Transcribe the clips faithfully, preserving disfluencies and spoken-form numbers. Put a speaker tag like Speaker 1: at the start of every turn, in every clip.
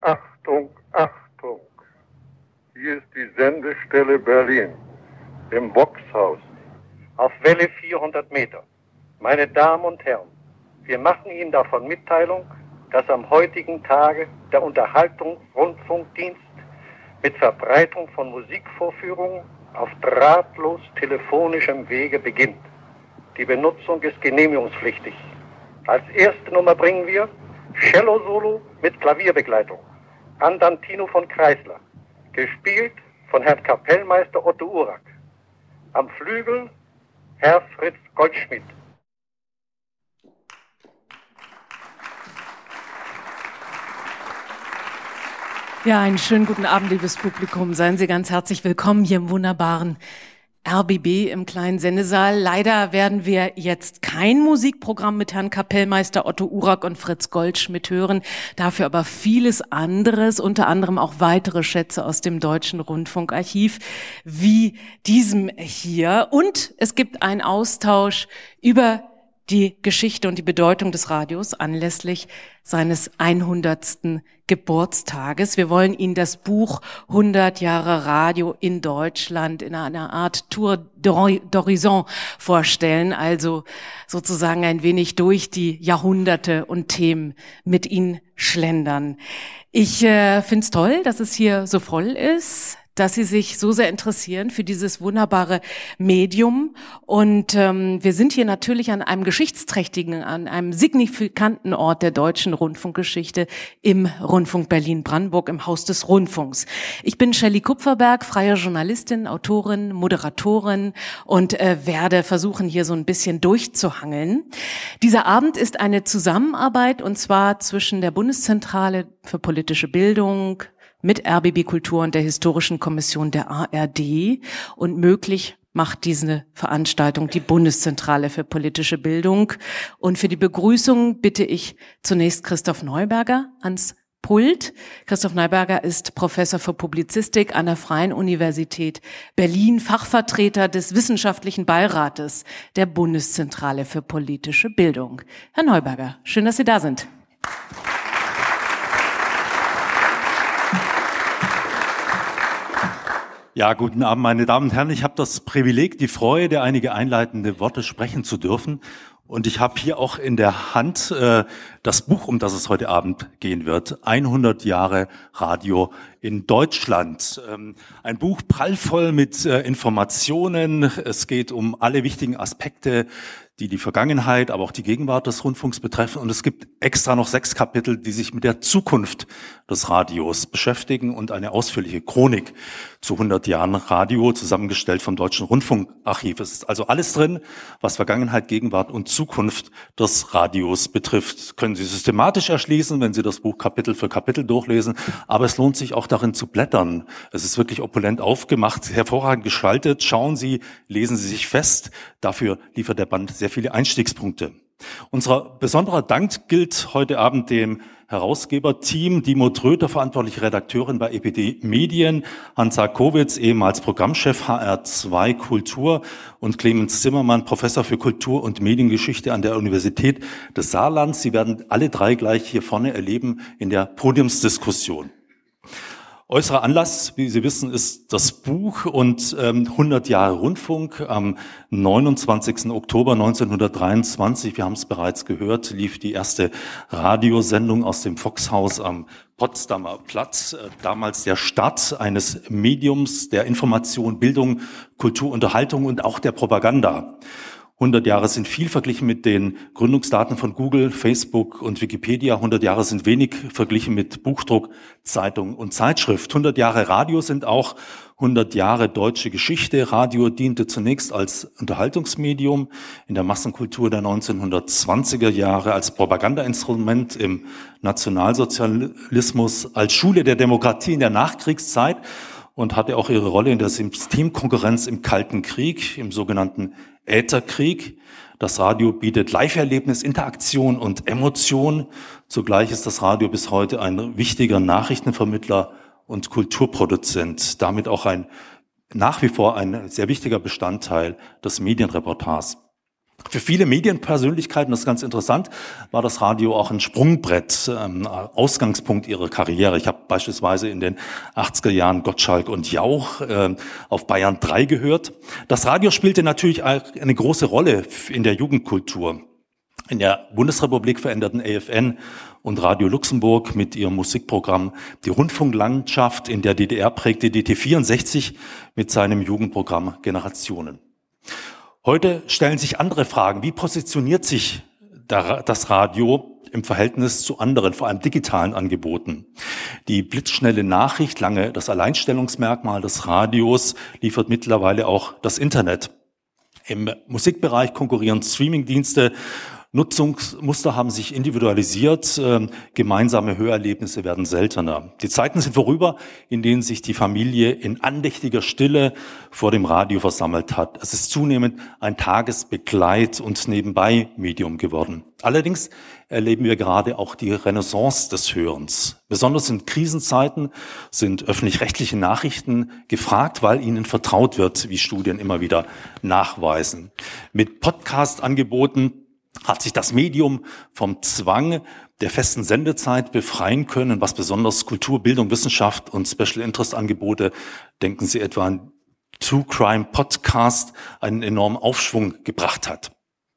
Speaker 1: Achtung, Achtung! Hier ist die Sendestelle Berlin, im Boxhaus, auf Welle vierhundert Meter. Meine Damen und Herren, wir machen Ihnen davon Mitteilung, dass am heutigen Tage der Unterhaltungsrundfunkdienst mit Verbreitung von Musikvorführungen auf drahtlos telefonischem Wege beginnt. Die Benutzung ist genehmigungspflichtig. Als erste Nummer bringen wir Cello-Solo mit Klavierbegleitung, Andantino von Kreisler, gespielt von Herrn Kapellmeister Otto Urak. Am Flügel Herr Fritz Goldschmidt.
Speaker 2: Ja, einen schönen guten Abend, liebes Publikum. Seien Sie ganz herzlich willkommen hier im wunderbaren R B B im kleinen Sendesaal. Leider werden wir jetzt kein Musikprogramm mit Herrn Kapellmeister Otto Urak und Fritz Goldschmidt hören, dafür aber vieles anderes, unter anderem auch weitere Schätze aus dem Deutschen Rundfunkarchiv, wie diesem hier. Und es gibt einen Austausch über die Geschichte und die Bedeutung des Radios anlässlich seines hundertsten Geburtstages. Wir wollen Ihnen das Buch hundert Jahre Radio in Deutschland in einer Art Tour d'Horizon vorstellen, also sozusagen ein wenig durch die Jahrhunderte und Themen mit Ihnen schlendern. Ich äh, finde es toll, dass es hier so voll ist, dass Sie sich so sehr interessieren für dieses wunderbare Medium. Und ähm, wir sind hier natürlich an einem geschichtsträchtigen, an einem signifikanten Ort der deutschen Rundfunkgeschichte im Rundfunk Berlin-Brandenburg, im Haus des Rundfunks. Ich bin Shelley Kupferberg, freie Journalistin, Autorin, Moderatorin und äh, werde versuchen, hier so ein bisschen durchzuhangeln. Dieser Abend ist eine Zusammenarbeit, und zwar zwischen der Bundeszentrale für politische Bildung, mit R B B Kultur und der Historischen Kommission der A R D, und möglich macht diese Veranstaltung die Bundeszentrale für politische Bildung. Und für die Begrüßung bitte ich zunächst Christoph Neuberger ans Pult. Christoph Neuberger ist Professor für Publizistik an der Freien Universität Berlin, Fachvertreter des Wissenschaftlichen Beirates der Bundeszentrale für politische Bildung. Herr Neuberger, schön, dass Sie da sind.
Speaker 3: Ja, guten Abend, meine Damen und Herren. Ich habe das Privileg, die Freude, einige einleitende Worte sprechen zu dürfen. Und ich habe hier auch in der Hand äh, das Buch, um das es heute Abend gehen wird. hundert Jahre Radio in Deutschland. Ähm, ein Buch prallvoll mit äh, Informationen. Es geht um alle wichtigen Aspekte, die die Vergangenheit, aber auch die Gegenwart des Rundfunks betreffen. Und es gibt extra noch sechs Kapitel, die sich mit der Zukunft des Radios beschäftigen und eine ausführliche Chronik zu hundert Jahren Radio, zusammengestellt vom Deutschen Rundfunkarchiv. Es ist also alles drin, was Vergangenheit, Gegenwart und Zukunft des Radios betrifft. Können Sie systematisch erschließen, wenn Sie das Buch Kapitel für Kapitel durchlesen. Aber es lohnt sich auch darin zu blättern. Es ist wirklich opulent aufgemacht, hervorragend geschaltet. Schauen Sie, lesen Sie sich fest. Dafür liefert der Band sehr viele Einstiegspunkte. Unser besonderer Dank gilt heute Abend dem Herausgeberteam, Dimo Tröter, verantwortliche Redakteurin bei E P D Medien, Hans Sarkowitz, ehemals Programmchef H R zwei Kultur, und Clemens Zimmermann, Professor für Kultur- und Mediengeschichte an der Universität des Saarlands. Sie werden alle drei gleich hier vorne erleben in der Podiumsdiskussion. Äußerer Anlass, wie Sie wissen, ist das Buch und ähm, hundert Jahre Rundfunk. Am neunundzwanzigsten Oktober neunzehnhundertdreiundzwanzig, wir haben es bereits gehört, lief die erste Radiosendung aus dem Foxhaus am Potsdamer Platz. Äh, damals der Start eines Mediums der Information, Bildung, Kultur, Unterhaltung und auch der Propaganda. hundert Jahre sind viel verglichen mit den Gründungsdaten von Google, Facebook und Wikipedia. hundert Jahre sind wenig verglichen mit Buchdruck, Zeitung und Zeitschrift. hundert Jahre Radio sind auch hundert Jahre deutsche Geschichte. Radio diente zunächst als Unterhaltungsmedium in der Massenkultur der neunzehnhundertzwanziger Jahre, als Propagandainstrument im Nationalsozialismus, als Schule der Demokratie in der Nachkriegszeit und hatte auch ihre Rolle in der Systemkonkurrenz im Kalten Krieg, im sogenannten Ätherkrieg. Das Radio bietet Live-Erlebnis, Interaktion und Emotion. Zugleich ist das Radio bis heute ein wichtiger Nachrichtenvermittler und Kulturproduzent, damit auch ein nach wie vor ein sehr wichtiger Bestandteil des Medienreportages. Für viele Medienpersönlichkeiten, das ist ganz interessant, war das Radio auch ein Sprungbrett, ähm, Ausgangspunkt ihrer Karriere. Ich habe beispielsweise in den achtziger Jahren Gottschalk und Jauch äh, auf Bayern drei gehört. Das Radio spielte natürlich eine große Rolle in der Jugendkultur. In der Bundesrepublik veränderten A F N und Radio Luxemburg mit ihrem Musikprogramm die Rundfunklandschaft. In der D D R prägte die T vierundsechzig mit seinem Jugendprogramm Generationen. Heute stellen sich andere Fragen. Wie positioniert sich das Radio im Verhältnis zu anderen, vor allem digitalen Angeboten? Die blitzschnelle Nachricht, lange das Alleinstellungsmerkmal des Radios, liefert mittlerweile auch das Internet. Im Musikbereich konkurrieren Streamingdienste. Nutzungsmuster haben sich individualisiert, äh, gemeinsame Hörerlebnisse werden seltener. Die Zeiten sind vorüber, in denen sich die Familie in andächtiger Stille vor dem Radio versammelt hat. Es ist zunehmend ein Tagesbegleit- und Nebenbei-Medium geworden. Allerdings erleben wir gerade auch die Renaissance des Hörens. Besonders in Krisenzeiten sind öffentlich-rechtliche Nachrichten gefragt, weil ihnen vertraut wird, wie Studien immer wieder nachweisen. Mit Podcast-Angeboten hat sich das Medium vom Zwang der festen Sendezeit befreien können, was besonders Kultur, Bildung, Wissenschaft und Special Interest Angebote, denken Sie etwa an True Crime Podcast, einen enormen Aufschwung gebracht hat.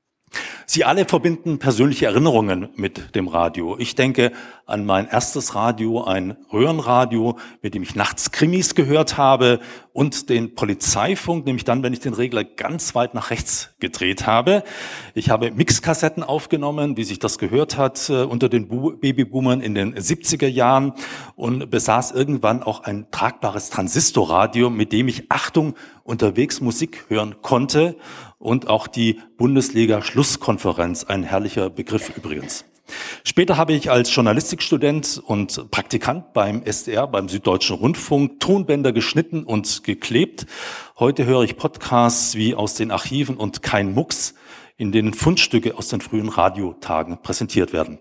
Speaker 3: Sie alle verbinden persönliche Erinnerungen mit dem Radio. Ich denke an mein erstes Radio, ein Röhrenradio, mit dem ich nachts Krimis gehört habe, und den Polizeifunk, nämlich dann, wenn ich den Regler ganz weit nach rechts gedreht habe. Ich habe Mixkassetten aufgenommen, wie sich das gehört hat, unter den Babyboomern in den siebziger Jahren, und besaß irgendwann auch ein tragbares Transistorradio, mit dem ich, Achtung, unterwegs Musik hören konnte, und auch die Bundesliga-Schlusskonferenz, ein herrlicher Begriff übrigens. Später habe ich als Journalistikstudent und Praktikant beim S D R, beim Süddeutschen Rundfunk, Tonbänder geschnitten und geklebt. Heute höre ich Podcasts wie aus den Archiven und Kein Mucks, in denen Fundstücke aus den frühen Radiotagen präsentiert werden.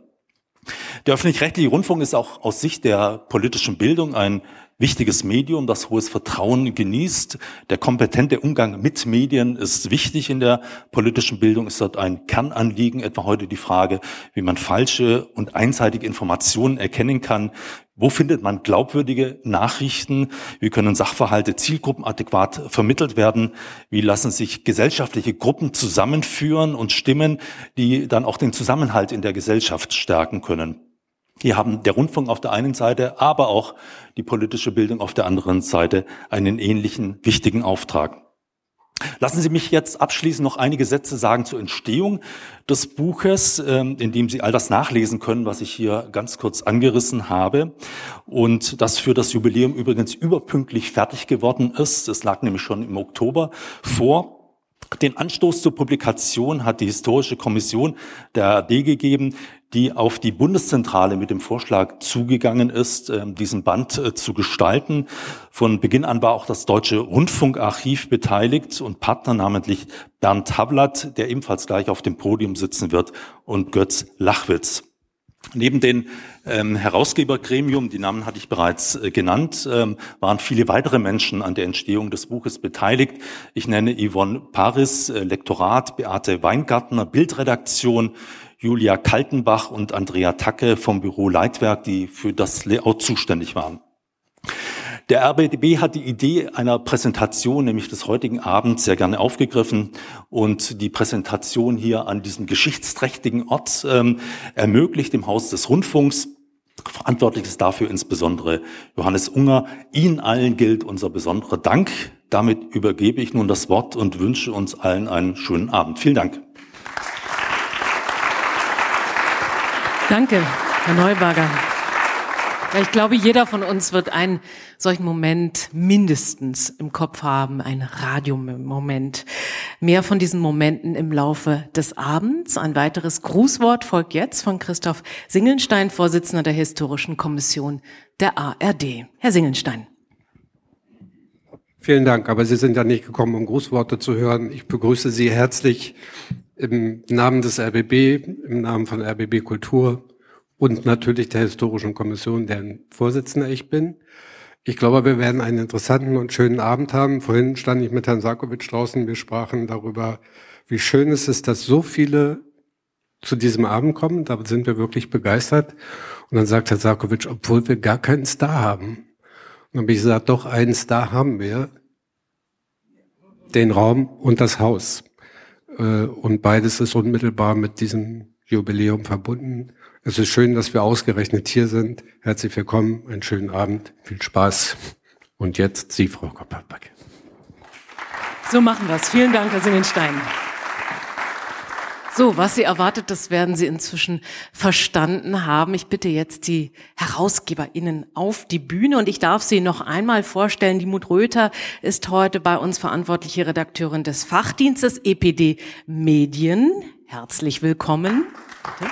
Speaker 3: Der öffentlich-rechtliche Rundfunk ist auch aus Sicht der politischen Bildung ein wichtiges Medium, das hohes Vertrauen genießt. Der kompetente Umgang mit Medien ist wichtig in der politischen Bildung, ist dort ein Kernanliegen. Etwa heute die Frage, wie man falsche und einseitige Informationen erkennen kann. Wo findet man glaubwürdige Nachrichten? Wie können Sachverhalte zielgruppenadäquat vermittelt werden? Wie lassen sich gesellschaftliche Gruppen zusammenführen und Stimmen, die dann auch den Zusammenhalt in der Gesellschaft stärken können? Hier haben der Rundfunk auf der einen Seite, aber auch die politische Bildung auf der anderen Seite einen ähnlichen wichtigen Auftrag. Lassen Sie mich jetzt abschließend noch einige Sätze sagen zur Entstehung des Buches, in dem Sie all das nachlesen können, was ich hier ganz kurz angerissen habe, und das für das Jubiläum übrigens überpünktlich fertig geworden ist. Es lag nämlich schon im Oktober vor. Den Anstoß zur Publikation hat die Historische Kommission der A R D gegeben, die auf die Bundeszentrale mit dem Vorschlag zugegangen ist, diesen Band zu gestalten. Von Beginn an war auch das Deutsche Rundfunkarchiv beteiligt und Partner, namentlich Bernd Havlat, der ebenfalls gleich auf dem Podium sitzen wird, und Götz Lachwitz. Neben den ähm, Herausgebergremium, die Namen hatte ich bereits äh, genannt, ähm, waren viele weitere Menschen an der Entstehung des Buches beteiligt. Ich nenne Yvonne Paris, äh, Lektorat, Beate Weingartner, Bildredaktion, Julia Kaltenbach und Andrea Tacke vom Büro Leitwerk, die für das Layout zuständig waren. Der R B B hat die Idee einer Präsentation, nämlich des heutigen Abends, sehr gerne aufgegriffen und die Präsentation hier an diesem geschichtsträchtigen Ort ähm, ermöglicht im Haus des Rundfunks. Verantwortlich ist dafür insbesondere Johannes Unger. Ihnen allen gilt unser besonderer Dank. Damit übergebe ich nun das Wort und wünsche uns allen einen schönen Abend. Vielen Dank.
Speaker 2: Danke, Herr Neuberger. Ich glaube, jeder von uns wird einen solchen Moment mindestens im Kopf haben, einen Radiomoment. Mehr von diesen Momenten im Laufe des Abends. Ein weiteres Grußwort folgt jetzt von Christoph Singelnstein, Vorsitzender der Historischen Kommission der A R D. Herr Singelnstein.
Speaker 4: Vielen Dank, aber Sie sind ja nicht gekommen, um Grußworte zu hören. Ich begrüße Sie herzlich im Namen des R B B, im Namen von R B B Kultur und natürlich der Historischen Kommission, deren Vorsitzender ich bin. Ich glaube, wir werden einen interessanten und schönen Abend haben. Vorhin stand ich mit Herrn Sarkowitsch draußen. Wir sprachen darüber, wie schön es ist, dass so viele zu diesem Abend kommen. Da sind wir wirklich begeistert. Und dann sagt Herr Sarkovic, obwohl wir gar keinen Star haben. Und dann habe ich gesagt, doch, einen Star haben wir. Den Raum und das Haus. Und beides ist unmittelbar mit diesem Jubiläum verbunden. Es ist schön, dass wir ausgerechnet hier sind. Herzlich willkommen, einen schönen Abend, viel Spaß. Und jetzt Sie, Frau Koppelback.
Speaker 2: So machen wir es. Vielen Dank, Herr Singenstein. So, was Sie erwartet, das werden Sie inzwischen verstanden haben. Ich bitte jetzt die HerausgeberInnen auf die Bühne und ich darf Sie noch einmal vorstellen. Die Mut Röther ist heute bei uns verantwortliche Redakteurin des Fachdienstes E P D Medien. Herzlich willkommen. Bitte.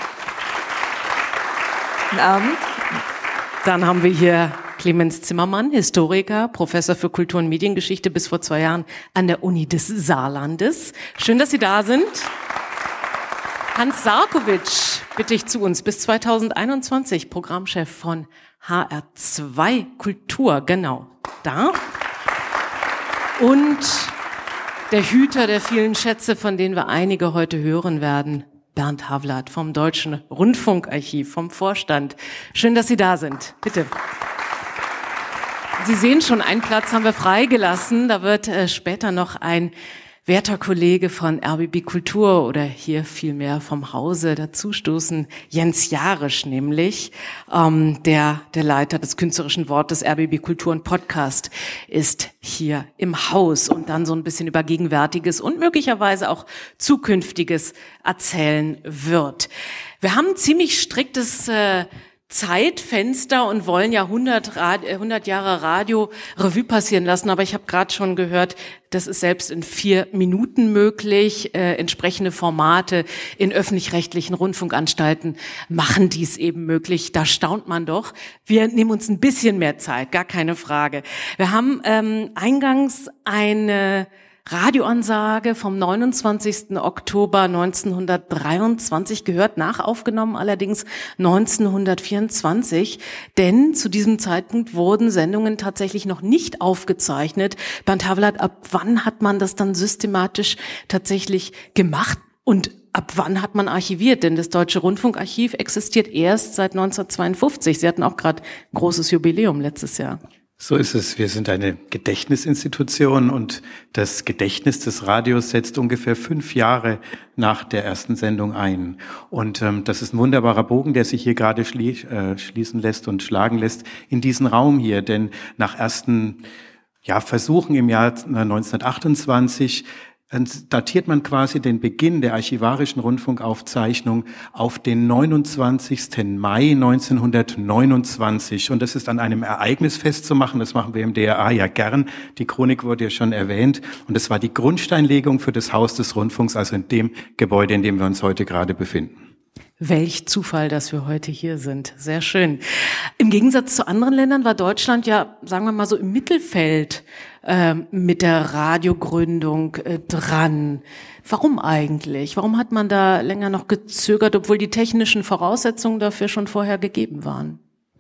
Speaker 2: Guten Abend. Dann haben wir hier Clemens Zimmermann, Historiker, Professor für Kultur- und Mediengeschichte bis vor zwei Jahren an der Uni des Saarlandes. Schön, dass Sie da sind. Hans Sarkovic bitte ich zu uns, bis zweitausendeinundzwanzig Programmchef von H R zwei Kultur, genau, da. Und der Hüter der vielen Schätze, von denen wir einige heute hören werden, Bernd Havlat vom Deutschen Rundfunkarchiv, vom Vorstand. Schön, dass Sie da sind. Bitte. Sie sehen schon, einen Platz haben wir freigelassen. Da wird äh, später noch ein werter Kollege von R B B Kultur oder hier vielmehr vom Hause dazustoßen, Jens Jarisch nämlich, ähm, der der Leiter des künstlerischen Wortes R B B Kultur und Podcast ist hier im Haus und dann so ein bisschen über Gegenwärtiges und möglicherweise auch Zukünftiges erzählen wird. Wir haben ein ziemlich striktes äh, Zeitfenster und wollen ja hundert, Rad, hundert Jahre Radio Revue passieren lassen, aber ich habe gerade schon gehört, das ist selbst in vier Minuten möglich. Äh, entsprechende Formate in öffentlich-rechtlichen Rundfunkanstalten machen dies eben möglich. Da staunt man doch. Wir nehmen uns ein bisschen mehr Zeit, gar keine Frage. Wir haben ähm, eingangs eine Radioansage vom neunundzwanzigsten Oktober neunzehnhundertdreiundzwanzig gehört, nachaufgenommen allerdings neunzehnhundertvierundzwanzig, denn zu diesem Zeitpunkt wurden Sendungen tatsächlich noch nicht aufgezeichnet. Bernd Havlat, ab wann hat man das dann systematisch tatsächlich gemacht und ab wann hat man archiviert? Denn das Deutsche Rundfunkarchiv existiert erst seit neunzehnhundertzweiundfünfzig. Sie hatten auch gerade ein großes Jubiläum letztes Jahr.
Speaker 5: So ist es. Wir sind eine Gedächtnisinstitution und das Gedächtnis des Radios setzt ungefähr fünf Jahre nach der ersten Sendung ein. Und ähm, das ist ein wunderbarer Bogen, der sich hier gerade schlie- äh, schließen lässt und schlagen lässt in diesen Raum hier. Denn nach ersten ja, Versuchen im Jahr neunzehnhundertachtundzwanzig datiert man quasi den Beginn der archivarischen Rundfunkaufzeichnung auf den neunundzwanzigsten Mai neunzehnhundertneunundzwanzig. Und das ist an einem Ereignis festzumachen. Das machen wir im D R A ja gern. Die Chronik wurde ja schon erwähnt. Und das war die Grundsteinlegung für das Haus des Rundfunks, also in dem Gebäude, in dem wir uns heute gerade befinden.
Speaker 2: Welch Zufall, dass wir heute hier sind. Sehr schön. Im Gegensatz zu anderen Ländern war Deutschland ja, sagen wir mal so, im Mittelfeld äh, mit der Radiogründung äh, dran. Warum eigentlich? Warum hat man da länger noch gezögert, obwohl die technischen Voraussetzungen dafür schon vorher gegeben waren?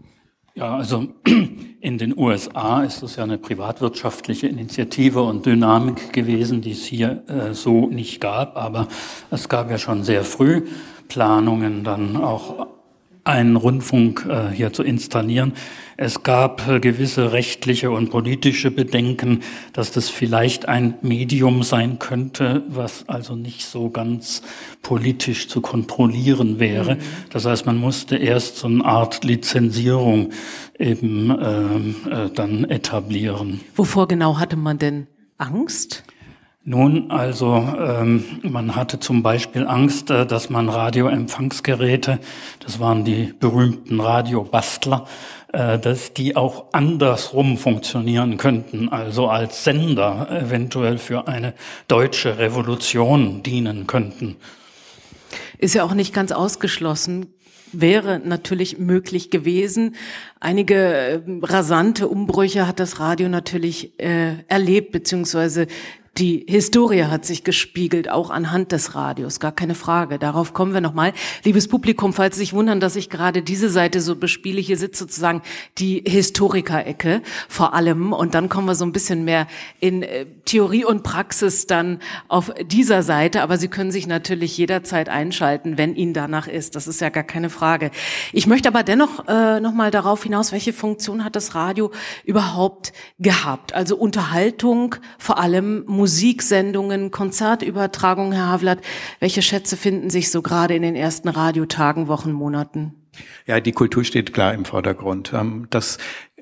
Speaker 6: Ja, also in den U S A ist es ja eine privatwirtschaftliche Initiative und Dynamik gewesen, die es hier äh, so nicht gab. Aber es gab ja schon sehr früh Planungen, dann auch einen Rundfunk äh, hier zu installieren. Es gab äh, gewisse rechtliche und politische Bedenken, dass das vielleicht ein Medium sein könnte, was also nicht so ganz politisch zu kontrollieren wäre. Mhm. Das heißt, man musste erst so eine Art Lizenzierung eben ähm, äh, dann etablieren.
Speaker 2: Wovor genau hatte man denn Angst?
Speaker 6: Nun, also ähm, man hatte zum Beispiel Angst, äh, dass man Radioempfangsgeräte, das waren die berühmten Radiobastler, äh, dass die auch andersrum funktionieren könnten, also als Sender eventuell für eine deutsche Revolution dienen könnten.
Speaker 2: Ist ja auch nicht ganz ausgeschlossen. Wäre natürlich möglich gewesen. Einige äh, rasante Umbrüche hat das Radio natürlich äh, erlebt, beziehungsweise Die Historie hat sich gespiegelt, auch anhand des Radios, gar keine Frage. Darauf kommen wir nochmal. Liebes Publikum, falls Sie sich wundern, dass ich gerade diese Seite so bespiele, hier sitzt sozusagen die Historiker-Ecke vor allem. Und dann kommen wir so ein bisschen mehr in äh, Theorie und Praxis dann auf dieser Seite. Aber Sie können sich natürlich jederzeit einschalten, wenn Ihnen danach ist. Das ist ja gar keine Frage. Ich möchte aber dennoch äh, nochmal darauf hinaus, welche Funktion hat das Radio überhaupt gehabt? Also Unterhaltung, vor allem Musiksendungen, Konzertübertragungen, Herr Havlat. Welche Schätze finden sich so gerade in den ersten Radiotagen, Wochen, Monaten?
Speaker 5: Ja, die Kultur steht klar im Vordergrund. Das,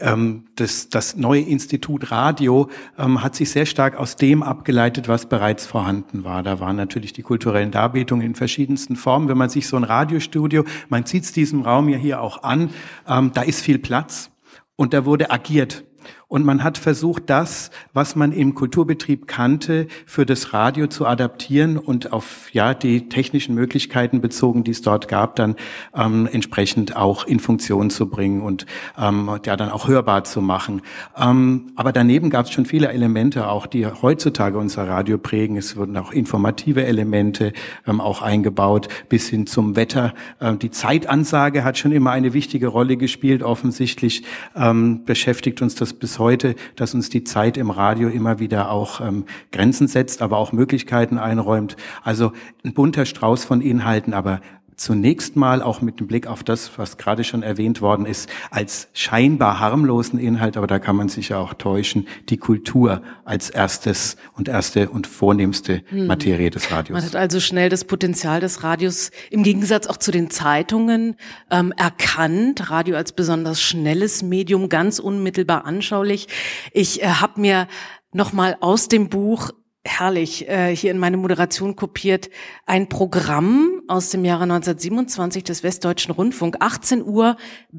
Speaker 5: das, das neue Institut Radio hat sich sehr stark aus dem abgeleitet, was bereits vorhanden war. Da waren natürlich die kulturellen Darbietungen in verschiedensten Formen. Wenn man sich so ein Radiostudio, man sieht es diesem Raum ja hier auch an, da ist viel Platz und da wurde agiert. Und man hat versucht, das, was man im Kulturbetrieb kannte, für das Radio zu adaptieren und auf ja die technischen Möglichkeiten bezogen, die es dort gab, dann ähm, entsprechend auch in Funktion zu bringen und ähm, ja dann auch hörbar zu machen. Ähm, aber daneben gab es schon viele Elemente, auch die heutzutage unser Radio prägen. Es wurden auch informative Elemente ähm, auch eingebaut, bis hin zum Wetter. Ähm, die Zeitansage hat schon immer eine wichtige Rolle gespielt. Offensichtlich ähm, beschäftigt uns das bis heute, dass uns die Zeit im Radio immer wieder auch ähm, Grenzen setzt, aber auch Möglichkeiten einräumt. Also ein bunter Strauß von Inhalten, aber zunächst mal auch mit dem Blick auf das, was gerade schon erwähnt worden ist, als scheinbar harmlosen Inhalt, aber da kann man sich ja auch täuschen, die Kultur als erstes und erste und vornehmste hm. Materie des Radios.
Speaker 2: Man hat also schnell das Potenzial des Radios im Gegensatz auch zu den Zeitungen ähm, erkannt. Radio als besonders schnelles Medium, ganz unmittelbar anschaulich. Ich äh, habe mir nochmal aus dem Buch herrlich, äh, hier in meine Moderation kopiert, ein Programm aus dem Jahre neunzehnhundertsiebenundzwanzig des Westdeutschen Rundfunk, achtzehn Uhr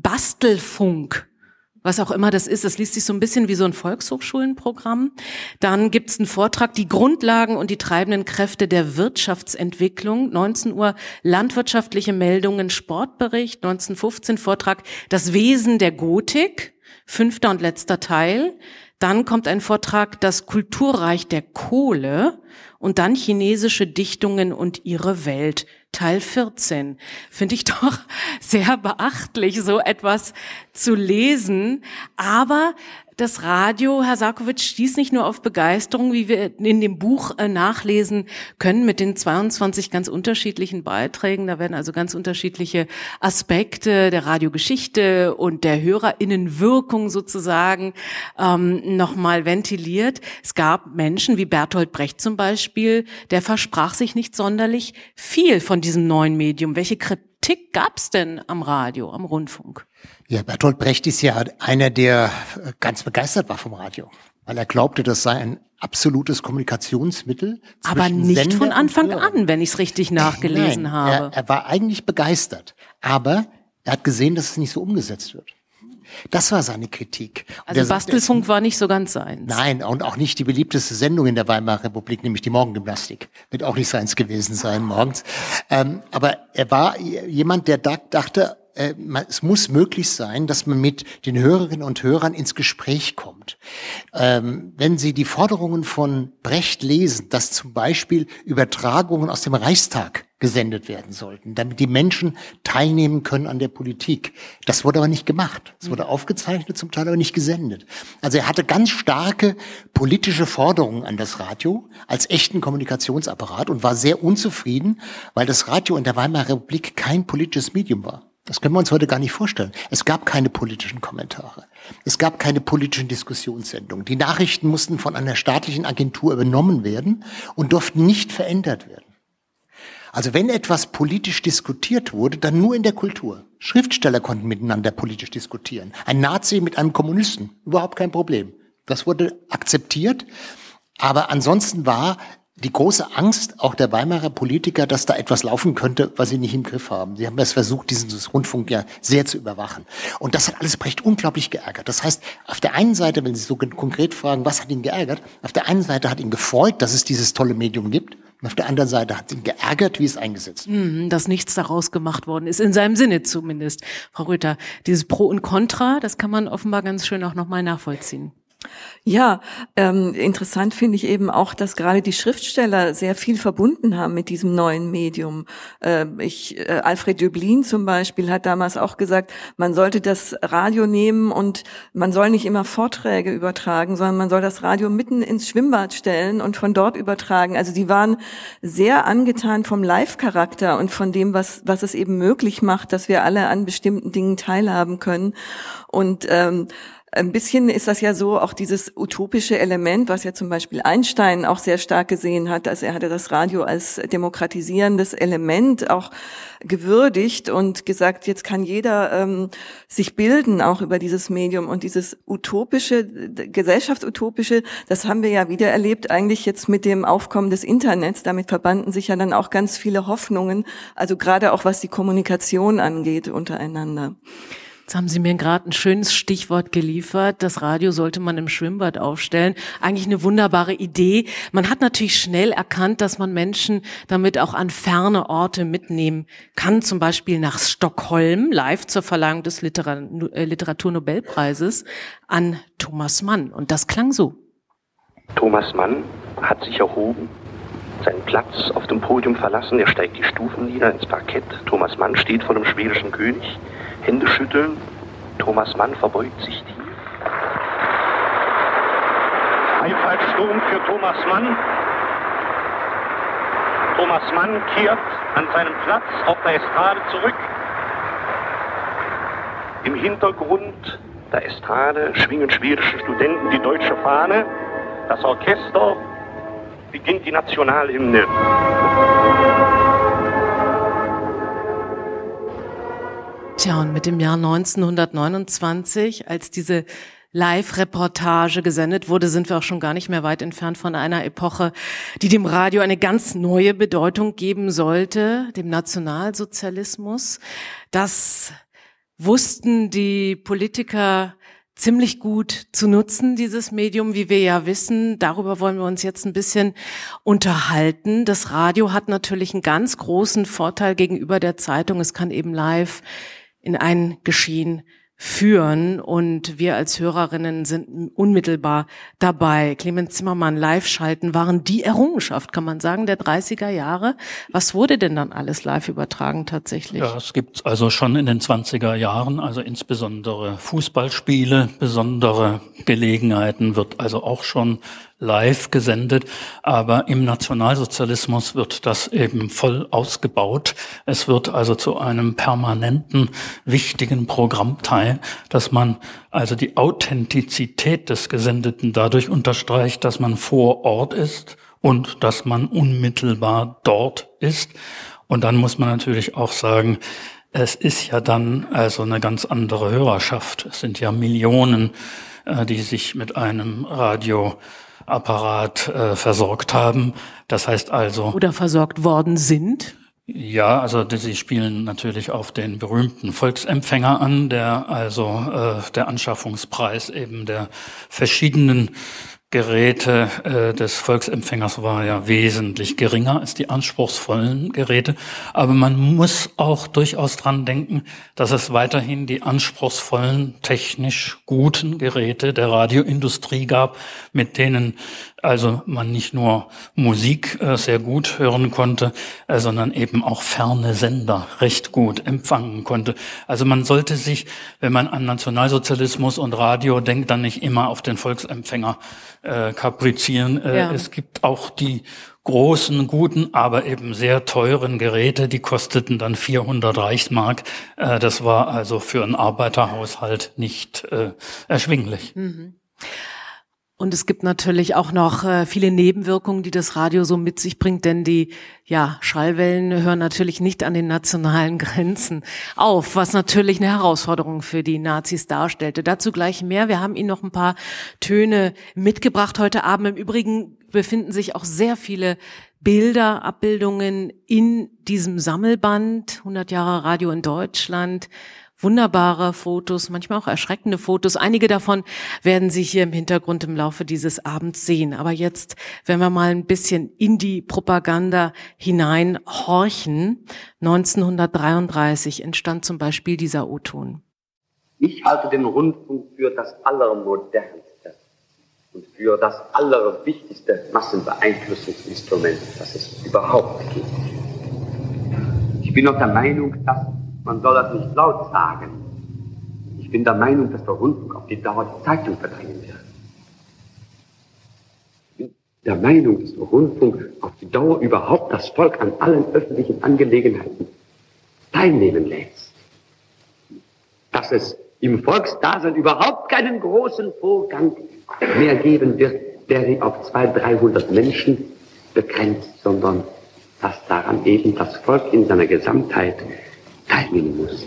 Speaker 2: Bastelfunk, was auch immer das ist. Das liest sich so ein bisschen wie so ein Volkshochschulenprogramm. Dann gibt's einen Vortrag, die Grundlagen und die treibenden Kräfte der Wirtschaftsentwicklung, neunzehn Uhr landwirtschaftliche Meldungen, Sportbericht, neunzehnhundertfünfzehn Vortrag, das Wesen der Gotik, fünfter und letzter Teil. Dann kommt ein Vortrag, das Kulturreich der Kohle und dann chinesische Dichtungen und ihre Welt, Teil vierzehn. Finde ich doch sehr beachtlich, so etwas zu lesen. Aber das Radio, Herr Sarkowitsch, stieß nicht nur auf Begeisterung, wie wir in dem Buch äh, nachlesen können, mit den zweiundzwanzig ganz unterschiedlichen Beiträgen. Da werden also ganz unterschiedliche Aspekte der Radiogeschichte und der HörerInnenwirkung sozusagen ähm, nochmal ventiliert. Es gab Menschen wie Bertolt Brecht zum Beispiel, der versprach sich nicht sonderlich viel von diesem neuen Medium. Welche Kritik gab's denn am Radio, am Rundfunk?
Speaker 7: Ja, Bertolt Brecht ist ja einer, der ganz begeistert war vom Radio, weil er glaubte, das sei ein absolutes Kommunikationsmittel.
Speaker 2: Aber nicht
Speaker 7: Sender
Speaker 2: von Anfang
Speaker 7: Hörer.
Speaker 2: an, wenn ich es richtig nachgelesen
Speaker 7: Nein,
Speaker 2: habe.
Speaker 7: Er, er war eigentlich begeistert, aber er hat gesehen, dass es nicht so umgesetzt wird. Das war seine Kritik.
Speaker 2: Also Bastelfunk war nicht so ganz seins.
Speaker 7: Nein, und auch nicht die beliebteste Sendung in der Weimarer Republik, nämlich die Morgengymnastik. Wird auch nicht seins gewesen sein morgens. Ähm, aber er war jemand, der dachte, äh, es muss möglich sein, dass man mit den Hörerinnen und Hörern ins Gespräch kommt. Ähm, wenn Sie die Forderungen von Brecht lesen, dass zum Beispiel Übertragungen aus dem Reichstag gesendet werden sollten, damit die Menschen teilnehmen können an der Politik. Das wurde aber nicht gemacht. Es wurde aufgezeichnet, zum Teil aber nicht gesendet. Also er hatte ganz starke politische Forderungen an das Radio als echten Kommunikationsapparat und war sehr unzufrieden, weil das Radio in der Weimarer Republik kein politisches Medium war. Das können wir uns heute gar nicht vorstellen. Es gab keine politischen Kommentare. Es gab keine politischen Diskussionssendungen. Die Nachrichten mussten von einer staatlichen Agentur übernommen werden und durften nicht verändert werden. Also wenn etwas politisch diskutiert wurde, dann nur in der Kultur. Schriftsteller konnten miteinander politisch diskutieren. Ein Nazi mit einem Kommunisten, überhaupt kein Problem. Das wurde akzeptiert. Aber ansonsten war die große Angst auch der Weimarer Politiker, dass da etwas laufen könnte, was sie nicht im Griff haben. Sie haben das versucht, diesen Rundfunk ja sehr zu überwachen. Und das hat alles Brecht unglaublich geärgert. Das heißt, auf der einen Seite, wenn Sie so konkret fragen, was hat ihn geärgert? Auf der einen Seite hat ihn gefreut, dass es dieses tolle Medium gibt. Und auf der anderen Seite hat ihn geärgert, wie es eingesetzt wird.
Speaker 2: Dass nichts daraus gemacht worden ist, in seinem Sinne zumindest. Frau Röther, dieses Pro und Contra, das kann man offenbar ganz schön auch nochmal nachvollziehen.
Speaker 8: Ja, ähm, interessant finde ich eben auch, dass gerade die Schriftsteller sehr viel verbunden haben mit diesem neuen Medium. Äh, ich, äh, Alfred Döblin zum Beispiel hat damals auch gesagt, man sollte das Radio nehmen und man soll nicht immer Vorträge übertragen, sondern man soll das Radio mitten ins Schwimmbad stellen und von dort übertragen. Also die waren sehr angetan vom Live-Charakter und von dem, was, was es eben möglich macht, dass wir alle an bestimmten Dingen teilhaben können. Und ähm, ein bisschen ist das ja so, auch dieses utopische Element, was ja zum Beispiel Einstein auch sehr stark gesehen hat, dass er hatte das Radio als demokratisierendes Element auch gewürdigt und gesagt, jetzt kann jeder ähm, sich bilden auch über dieses Medium. Und dieses utopische, gesellschaftsutopische, das haben wir ja wieder erlebt eigentlich jetzt mit dem Aufkommen des Internets. Damit verbanden sich ja dann auch ganz viele Hoffnungen, also gerade auch was die Kommunikation angeht untereinander.
Speaker 2: Jetzt haben Sie mir gerade ein schönes Stichwort geliefert. Das Radio sollte man im Schwimmbad aufstellen. Eigentlich eine wunderbare Idee. Man hat natürlich schnell erkannt, dass man Menschen damit auch an ferne Orte mitnehmen kann. Zum Beispiel nach Stockholm, live zur Verleihung des Literar- Literaturnobelpreises an Thomas Mann. Und das klang so.
Speaker 9: Thomas Mann hat sich erhoben, seinen Platz auf dem Podium verlassen. Er steigt die Stufen nieder ins Parkett. Thomas Mann steht vor dem schwedischen König. Hände schütteln. Thomas Mann verbeugt sich tief.
Speaker 1: Beifallssturm für Thomas Mann. Thomas Mann kehrt an seinen Platz auf der Estrade zurück. Im Hintergrund der Estrade schwingen schwedische Studenten die deutsche Fahne. Das Orchester beginnt die Nationalhymne.
Speaker 2: Tja, und mit dem Jahr neunzehnhundertneunundzwanzig, als diese Live-Reportage gesendet wurde, sind wir auch schon gar nicht mehr weit entfernt von einer Epoche, die dem Radio eine ganz neue Bedeutung geben sollte, dem Nationalsozialismus. Das wussten die Politiker ziemlich gut zu nutzen, dieses Medium, wie wir ja wissen. Darüber wollen wir uns jetzt ein bisschen unterhalten. Das Radio hat natürlich einen ganz großen Vorteil gegenüber der Zeitung. Es kann eben live in ein Geschehen führen und wir als Hörerinnen sind unmittelbar dabei. Clemens Zimmermann, Live-Schalten waren die Errungenschaft, kann man sagen, der dreißiger Jahre. Was wurde denn dann alles live übertragen tatsächlich?
Speaker 6: Ja, es gibt also schon in den zwanziger Jahren, also insbesondere Fußballspiele, besondere Gelegenheiten wird also auch schon live gesendet, aber im Nationalsozialismus wird das eben voll ausgebaut. Es wird also zu einem permanenten, wichtigen Programmteil, dass man also die Authentizität des Gesendeten dadurch unterstreicht, dass man vor Ort ist und dass man unmittelbar dort ist. Und dann muss man natürlich auch sagen, es ist ja dann also eine ganz andere Hörerschaft. Es sind ja Millionen, die sich mit einem Radio Apparat äh, versorgt haben. Das heißt also...
Speaker 2: Oder versorgt worden sind?
Speaker 6: Ja, also sie spielen natürlich auf den berühmten Volksempfänger an, der also äh, der Anschaffungspreis eben der verschiedenen Geräte äh, des Volksempfängers war ja wesentlich geringer als die anspruchsvollen Geräte. Aber man muss auch durchaus dran denken, dass es weiterhin die anspruchsvollen, technisch guten Geräte der Radioindustrie gab, mit denen also man nicht nur Musik äh, sehr gut hören konnte, äh, sondern eben auch ferne Sender recht gut empfangen konnte. Also man sollte sich, wenn man an Nationalsozialismus und Radio denkt, dann nicht immer auf den Volksempfänger äh, kaprizieren. Äh, ja. Es gibt auch die großen, guten, aber eben sehr teuren Geräte, die kosteten dann vierhundert Reichsmark. Äh, das war also für einen Arbeiterhaushalt nicht äh, erschwinglich.
Speaker 2: Mhm. Und es gibt natürlich auch noch äh, viele Nebenwirkungen, die das Radio so mit sich bringt, denn die ja, Schallwellen hören natürlich nicht an den nationalen Grenzen auf, was natürlich eine Herausforderung für die Nazis darstellte. Dazu gleich mehr. Wir haben Ihnen noch ein paar Töne mitgebracht heute Abend. Im Übrigen befinden sich auch sehr viele Bilder, Abbildungen in diesem Sammelband hundert Jahre Radio in Deutschland. Wunderbare Fotos, manchmal auch erschreckende Fotos. Einige davon werden Sie hier im Hintergrund im Laufe dieses Abends sehen. Aber jetzt, wenn wir mal ein bisschen in die Propaganda hineinhorchen. neunzehnhundertdreiunddreißig entstand zum Beispiel dieser O-Ton.
Speaker 10: Ich halte den Rundfunk für das Allermodernste, für das allerwichtigste Massenbeeinflussungsinstrument, das es überhaupt gibt. Ich bin auch der Meinung, dass man soll das nicht laut sagen. Ich bin der Meinung, dass der Rundfunk auf die Dauer die Zeitung verdrängen wird. Ich bin der Meinung, dass der Rundfunk auf die Dauer überhaupt das Volk an allen öffentlichen Angelegenheiten teilnehmen lässt. Dass es im Volksdasein überhaupt keinen großen Vorgang mehr geben wird, der sich auf zweihundert, dreihundert Menschen begrenzt, sondern dass daran eben das Volk in seiner Gesamtheit teilnehmen muss.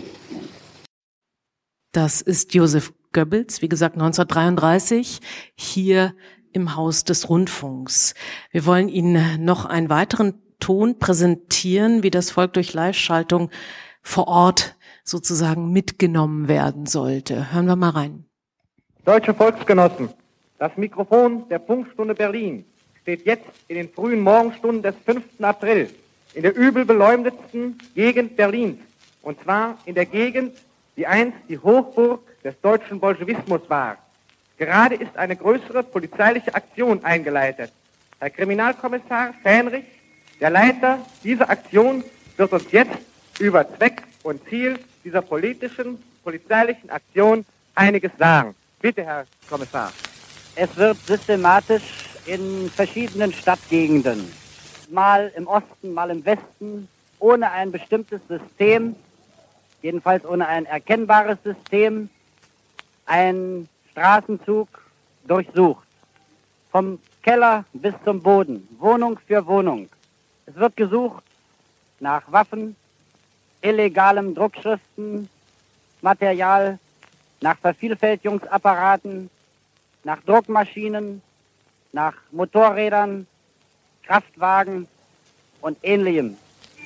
Speaker 2: Das ist Joseph Goebbels, wie gesagt neunzehnhundertdreiunddreißig, hier im Haus des Rundfunks. Wir wollen Ihnen noch einen weiteren Ton präsentieren, wie das Volk durch Live-Schaltung vor Ort sozusagen mitgenommen werden sollte. Hören wir mal rein.
Speaker 11: Deutsche Volksgenossen, das Mikrofon der Funkstunde Berlin steht jetzt in den frühen Morgenstunden des fünften April in der übel beleumdetsten Gegend Berlins. Und zwar in der Gegend, die einst die Hochburg des deutschen Bolschewismus war. Gerade ist eine größere polizeiliche Aktion eingeleitet. Herr Kriminalkommissar Fähnrich, der Leiter dieser Aktion, wird uns jetzt über Zweck und Ziel dieser politischen, polizeilichen Aktion einiges sagen. Bitte, Herr Kommissar.
Speaker 12: Es wird systematisch in verschiedenen Stadtgegenden, mal im Osten, mal im Westen, ohne ein bestimmtes System, jedenfalls ohne ein erkennbares System, ein Straßenzug durchsucht. Vom Keller bis zum Boden, Wohnung für Wohnung. Es wird gesucht nach Waffen, illegalem Druckschriften, Material, nach Vervielfältigungsapparaten, nach Druckmaschinen, nach Motorrädern, Kraftwagen und Ähnlichem.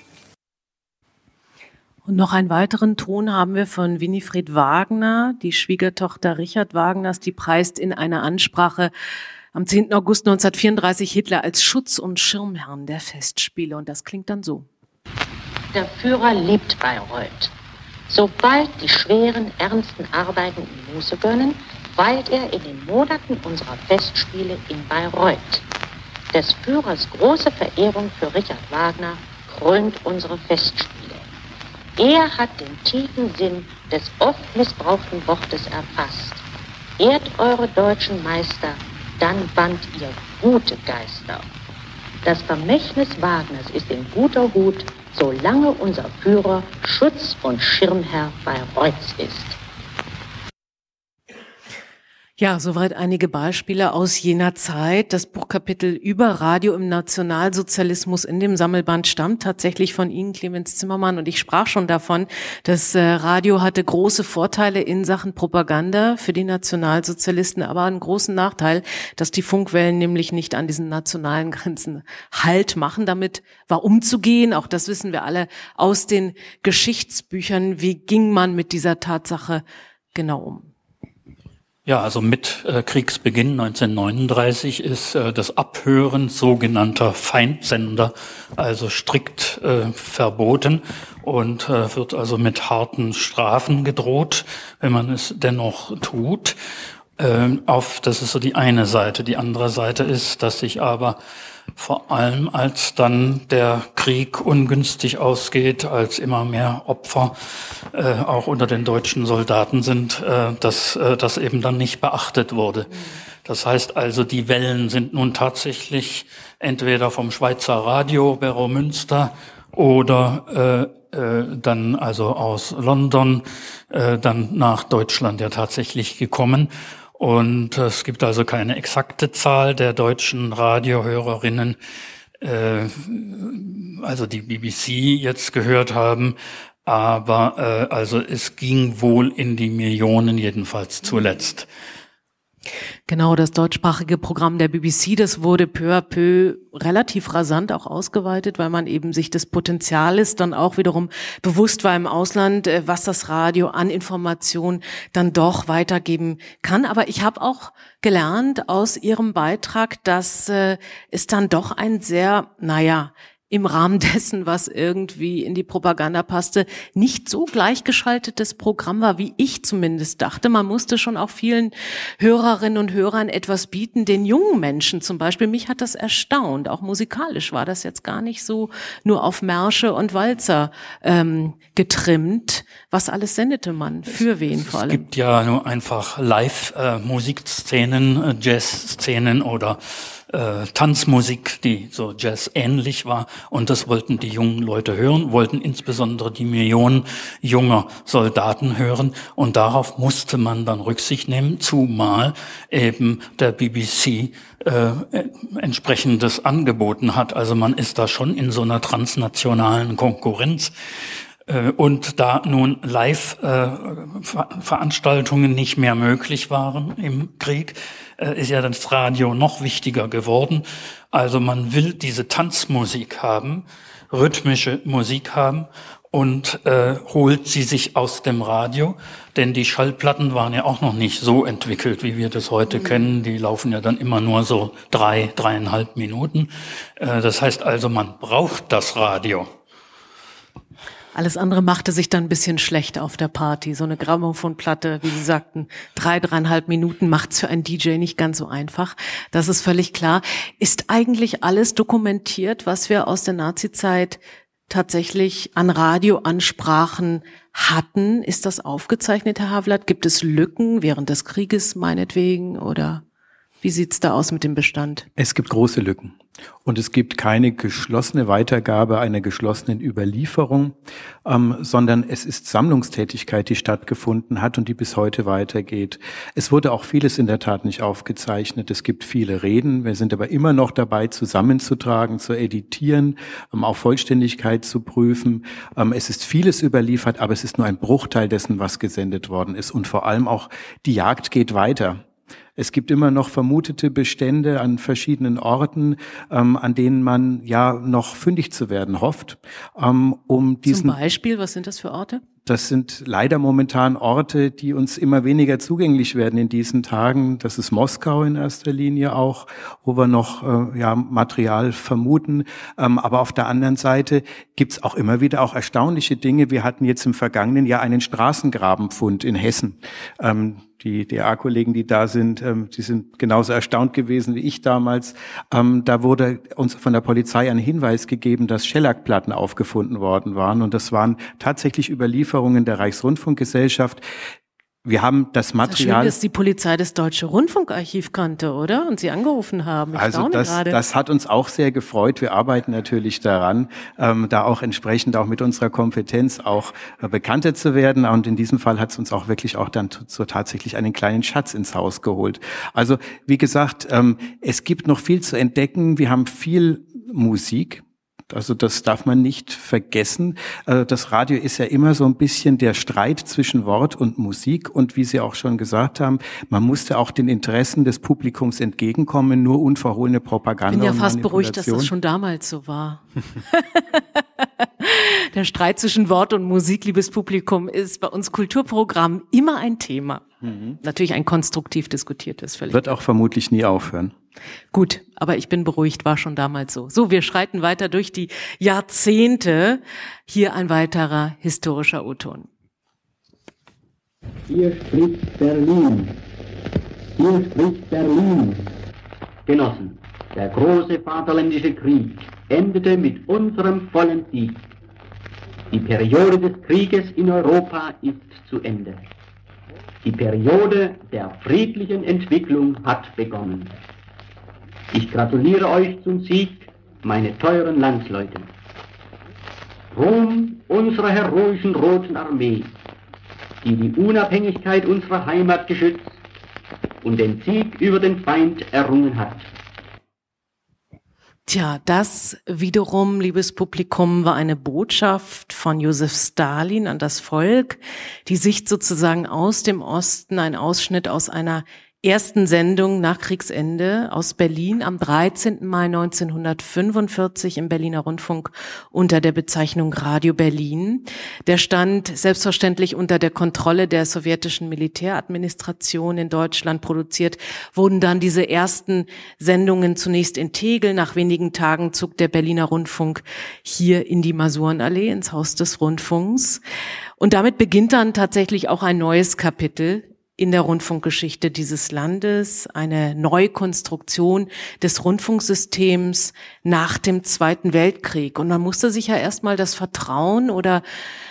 Speaker 2: Und noch einen weiteren Ton haben wir von Winifred Wagner, die Schwiegertochter Richard Wagners, die preist in einer Ansprache am zehnten August neunzehnhundertvierunddreißig Hitler als Schutz- und Schirmherrn der Festspiele. Und das klingt dann so.
Speaker 13: Der Führer liebt Bayreuth. Sobald die schweren, ernsten Arbeiten ihm Muße gönnen, weilt er in den Monaten unserer Festspiele in Bayreuth. Des Führers große Verehrung für Richard Wagner krönt unsere Festspiele. Er hat den tiefen Sinn des oft missbrauchten Wortes erfasst. Ehrt eure deutschen Meister, dann bannt ihr gute Geister. Das Vermächtnis Wagners ist in guter Hut, solange unser Führer Schutz- und Schirmherr Bayreuths ist.
Speaker 2: Ja, soweit einige Beispiele aus jener Zeit. Das Buchkapitel über Radio im Nationalsozialismus in dem Sammelband stammt tatsächlich von Ihnen, Clemens Zimmermann. Und ich sprach schon davon, dass äh, Radio hatte große Vorteile in Sachen Propaganda für die Nationalsozialisten, aber einen großen Nachteil, dass die Funkwellen nämlich nicht an diesen nationalen Grenzen Halt machen. Damit war umzugehen. Auch das wissen wir alle aus den Geschichtsbüchern. Wie ging man mit dieser Tatsache genau um?
Speaker 6: Ja, also mit äh, Kriegsbeginn neunzehnhundertneununddreißig ist äh, das Abhören sogenannter Feindsender also strikt äh, verboten und äh, wird also mit harten Strafen gedroht, wenn man es dennoch tut. Ähm, auf, das ist so die eine Seite. Die andere Seite ist, dass sich aber vor allem, als dann der Krieg ungünstig ausgeht, als immer mehr Opfer äh, auch unter den deutschen Soldaten sind, äh, dass äh, das eben dann nicht beachtet wurde. Das heißt also, die Wellen sind nun tatsächlich entweder vom Schweizer Radio Beromünster oder äh, äh, dann also aus London äh, dann nach Deutschland ja tatsächlich gekommen. Und es gibt also keine exakte Zahl der deutschen Radiohörerinnen, äh, also die B B C jetzt gehört haben, aber äh, also es ging wohl in die Millionen jedenfalls zuletzt.
Speaker 2: Genau, das deutschsprachige Programm der B B C, das wurde peu à peu relativ rasant auch ausgeweitet, weil man eben sich des Potenziales dann auch wiederum bewusst war im Ausland, was das Radio an Informationen dann doch weitergeben kann. Aber ich habe auch gelernt aus Ihrem Beitrag, dass äh, es dann doch ein sehr, naja, im Rahmen dessen, was irgendwie in die Propaganda passte, nicht so gleichgeschaltetes Programm war, wie ich zumindest dachte. Man musste schon auch vielen Hörerinnen und Hörern etwas bieten, den jungen Menschen zum Beispiel. Mich hat das erstaunt. Auch musikalisch war das jetzt gar nicht so nur auf Märsche und Walzer ähm, getrimmt. Was alles sendete man? Für wen vor allem?
Speaker 6: Es gibt ja nur einfach Live-Musikszenen, äh, Jazz-Szenen oder Äh, Tanzmusik, die so Jazz-ähnlich war, und das wollten die jungen Leute hören, wollten insbesondere die Millionen junger Soldaten hören, und darauf musste man dann Rücksicht nehmen, zumal eben der B B C äh, entsprechendes angeboten hat. Also man ist da schon in so einer transnationalen Konkurrenz. Und da nun Live-Veranstaltungen nicht mehr möglich waren im Krieg, ist ja das Radio noch wichtiger geworden. Also man will diese Tanzmusik haben, rhythmische Musik haben, und äh, holt sie sich aus dem Radio, denn die Schallplatten waren ja auch noch nicht so entwickelt, wie wir das heute mhm. kennen. Die laufen ja dann immer nur so drei, dreieinhalb Minuten. Äh, das heißt also, man braucht das Radio.
Speaker 2: Alles andere machte sich dann ein bisschen schlecht auf der Party. So eine Grammophonplatte, wie Sie sagten, drei, dreieinhalb Minuten macht's für einen D J nicht ganz so einfach. Das ist völlig klar. Ist eigentlich alles dokumentiert, was wir aus der Nazizeit tatsächlich an Radioansprachen hatten? Ist das aufgezeichnet, Herr Havelath? Gibt es Lücken während des Krieges meinetwegen, oder wie sieht's da aus mit dem Bestand?
Speaker 5: Es gibt große Lücken. Und es gibt keine geschlossene Weitergabe einer geschlossenen Überlieferung, ähm, sondern es ist Sammlungstätigkeit, die stattgefunden hat und die bis heute weitergeht. Es wurde auch vieles in der Tat nicht aufgezeichnet. Es gibt viele Reden. Wir sind aber immer noch dabei, zusammenzutragen, zu editieren, ähm, auf Vollständigkeit zu prüfen. Ähm, es ist vieles überliefert, aber es ist nur ein Bruchteil dessen, was gesendet worden ist. Und vor allem auch die Jagd geht weiter. Es gibt immer noch vermutete Bestände an verschiedenen Orten, ähm, an denen man ja noch fündig zu werden hofft. Ähm, um diesen,
Speaker 2: Zum Beispiel, was sind das für Orte?
Speaker 5: Das sind leider momentan Orte, die uns immer weniger zugänglich werden in diesen Tagen. Das ist Moskau in erster Linie auch, wo wir noch äh, ja Material vermuten. Ähm, aber auf der anderen Seite gibt's auch immer wieder auch erstaunliche Dinge. Wir hatten jetzt im vergangenen Jahr einen Straßengrabenfund in Hessen. Ähm, Die D A-Kollegen, die da sind, ähm, die sind genauso erstaunt gewesen wie ich damals. Ähm, da wurde uns von der Polizei ein Hinweis gegeben, dass Schellackplatten aufgefunden worden waren. Und das waren tatsächlich Überlieferungen der Reichsrundfunkgesellschaft. Wir haben das Material.
Speaker 2: Schön, dass die Polizei das Deutsche Rundfunkarchiv kannte, oder? Und Sie angerufen haben. Ich
Speaker 5: also das,
Speaker 2: gerade.
Speaker 5: das hat uns auch sehr gefreut. Wir arbeiten natürlich daran, ähm, da auch entsprechend auch mit unserer Kompetenz auch äh, bekannter zu werden. Und in diesem Fall hat es uns auch wirklich auch dann so tatsächlich einen kleinen Schatz ins Haus geholt. Also wie gesagt, ähm, es gibt noch viel zu entdecken. Wir haben viel Musik. Also das darf man nicht vergessen. Das Radio ist ja immer so ein bisschen der Streit zwischen Wort und Musik. Und wie Sie auch schon gesagt haben, man musste auch den Interessen des Publikums entgegenkommen. Nur unverhohlene Propaganda.
Speaker 2: Ich bin ja fast beruhigt, dass das schon damals so war. Der Streit zwischen Wort und Musik, liebes Publikum, ist bei uns Kulturprogramm immer ein Thema. Mhm. Natürlich ein konstruktiv diskutiertes. Völlig.
Speaker 5: Wird auch vermutlich nie aufhören.
Speaker 2: Gut, aber ich bin beruhigt, war schon damals so. So, wir schreiten weiter durch die Jahrzehnte. Hier ein weiterer historischer O-Ton.
Speaker 10: Hier spricht Berlin. Hier spricht Berlin. Genossen, der große Vaterländische Krieg endete mit unserem vollen Sieg. Die Periode des Krieges in Europa ist zu Ende. Die Periode der friedlichen Entwicklung hat begonnen. Ich gratuliere euch zum Sieg, meine teuren Landsleute. Ruhm unserer heroischen Roten Armee, die die Unabhängigkeit unserer Heimat geschützt und den Sieg über den Feind errungen hat.
Speaker 2: Tja, das wiederum, liebes Publikum, war eine Botschaft von Josef Stalin an das Volk, die Sicht sozusagen aus dem Osten, ein Ausschnitt aus einer ersten Sendung nach Kriegsende aus Berlin am dreizehnten Mai neunzehnhundertfünfundvierzig im Berliner Rundfunk unter der Bezeichnung Radio Berlin. Der stand selbstverständlich unter der Kontrolle der sowjetischen Militäradministration in Deutschland. Produziert wurden dann diese ersten Sendungen zunächst in Tegel. Nach wenigen Tagen zog der Berliner Rundfunk hier in die Masurenallee ins Haus des Rundfunks. Und damit beginnt dann tatsächlich auch ein neues Kapitel in der Rundfunkgeschichte dieses Landes, eine Neukonstruktion des Rundfunksystems nach dem Zweiten Weltkrieg. Und man musste sich ja erstmal das Vertrauen oder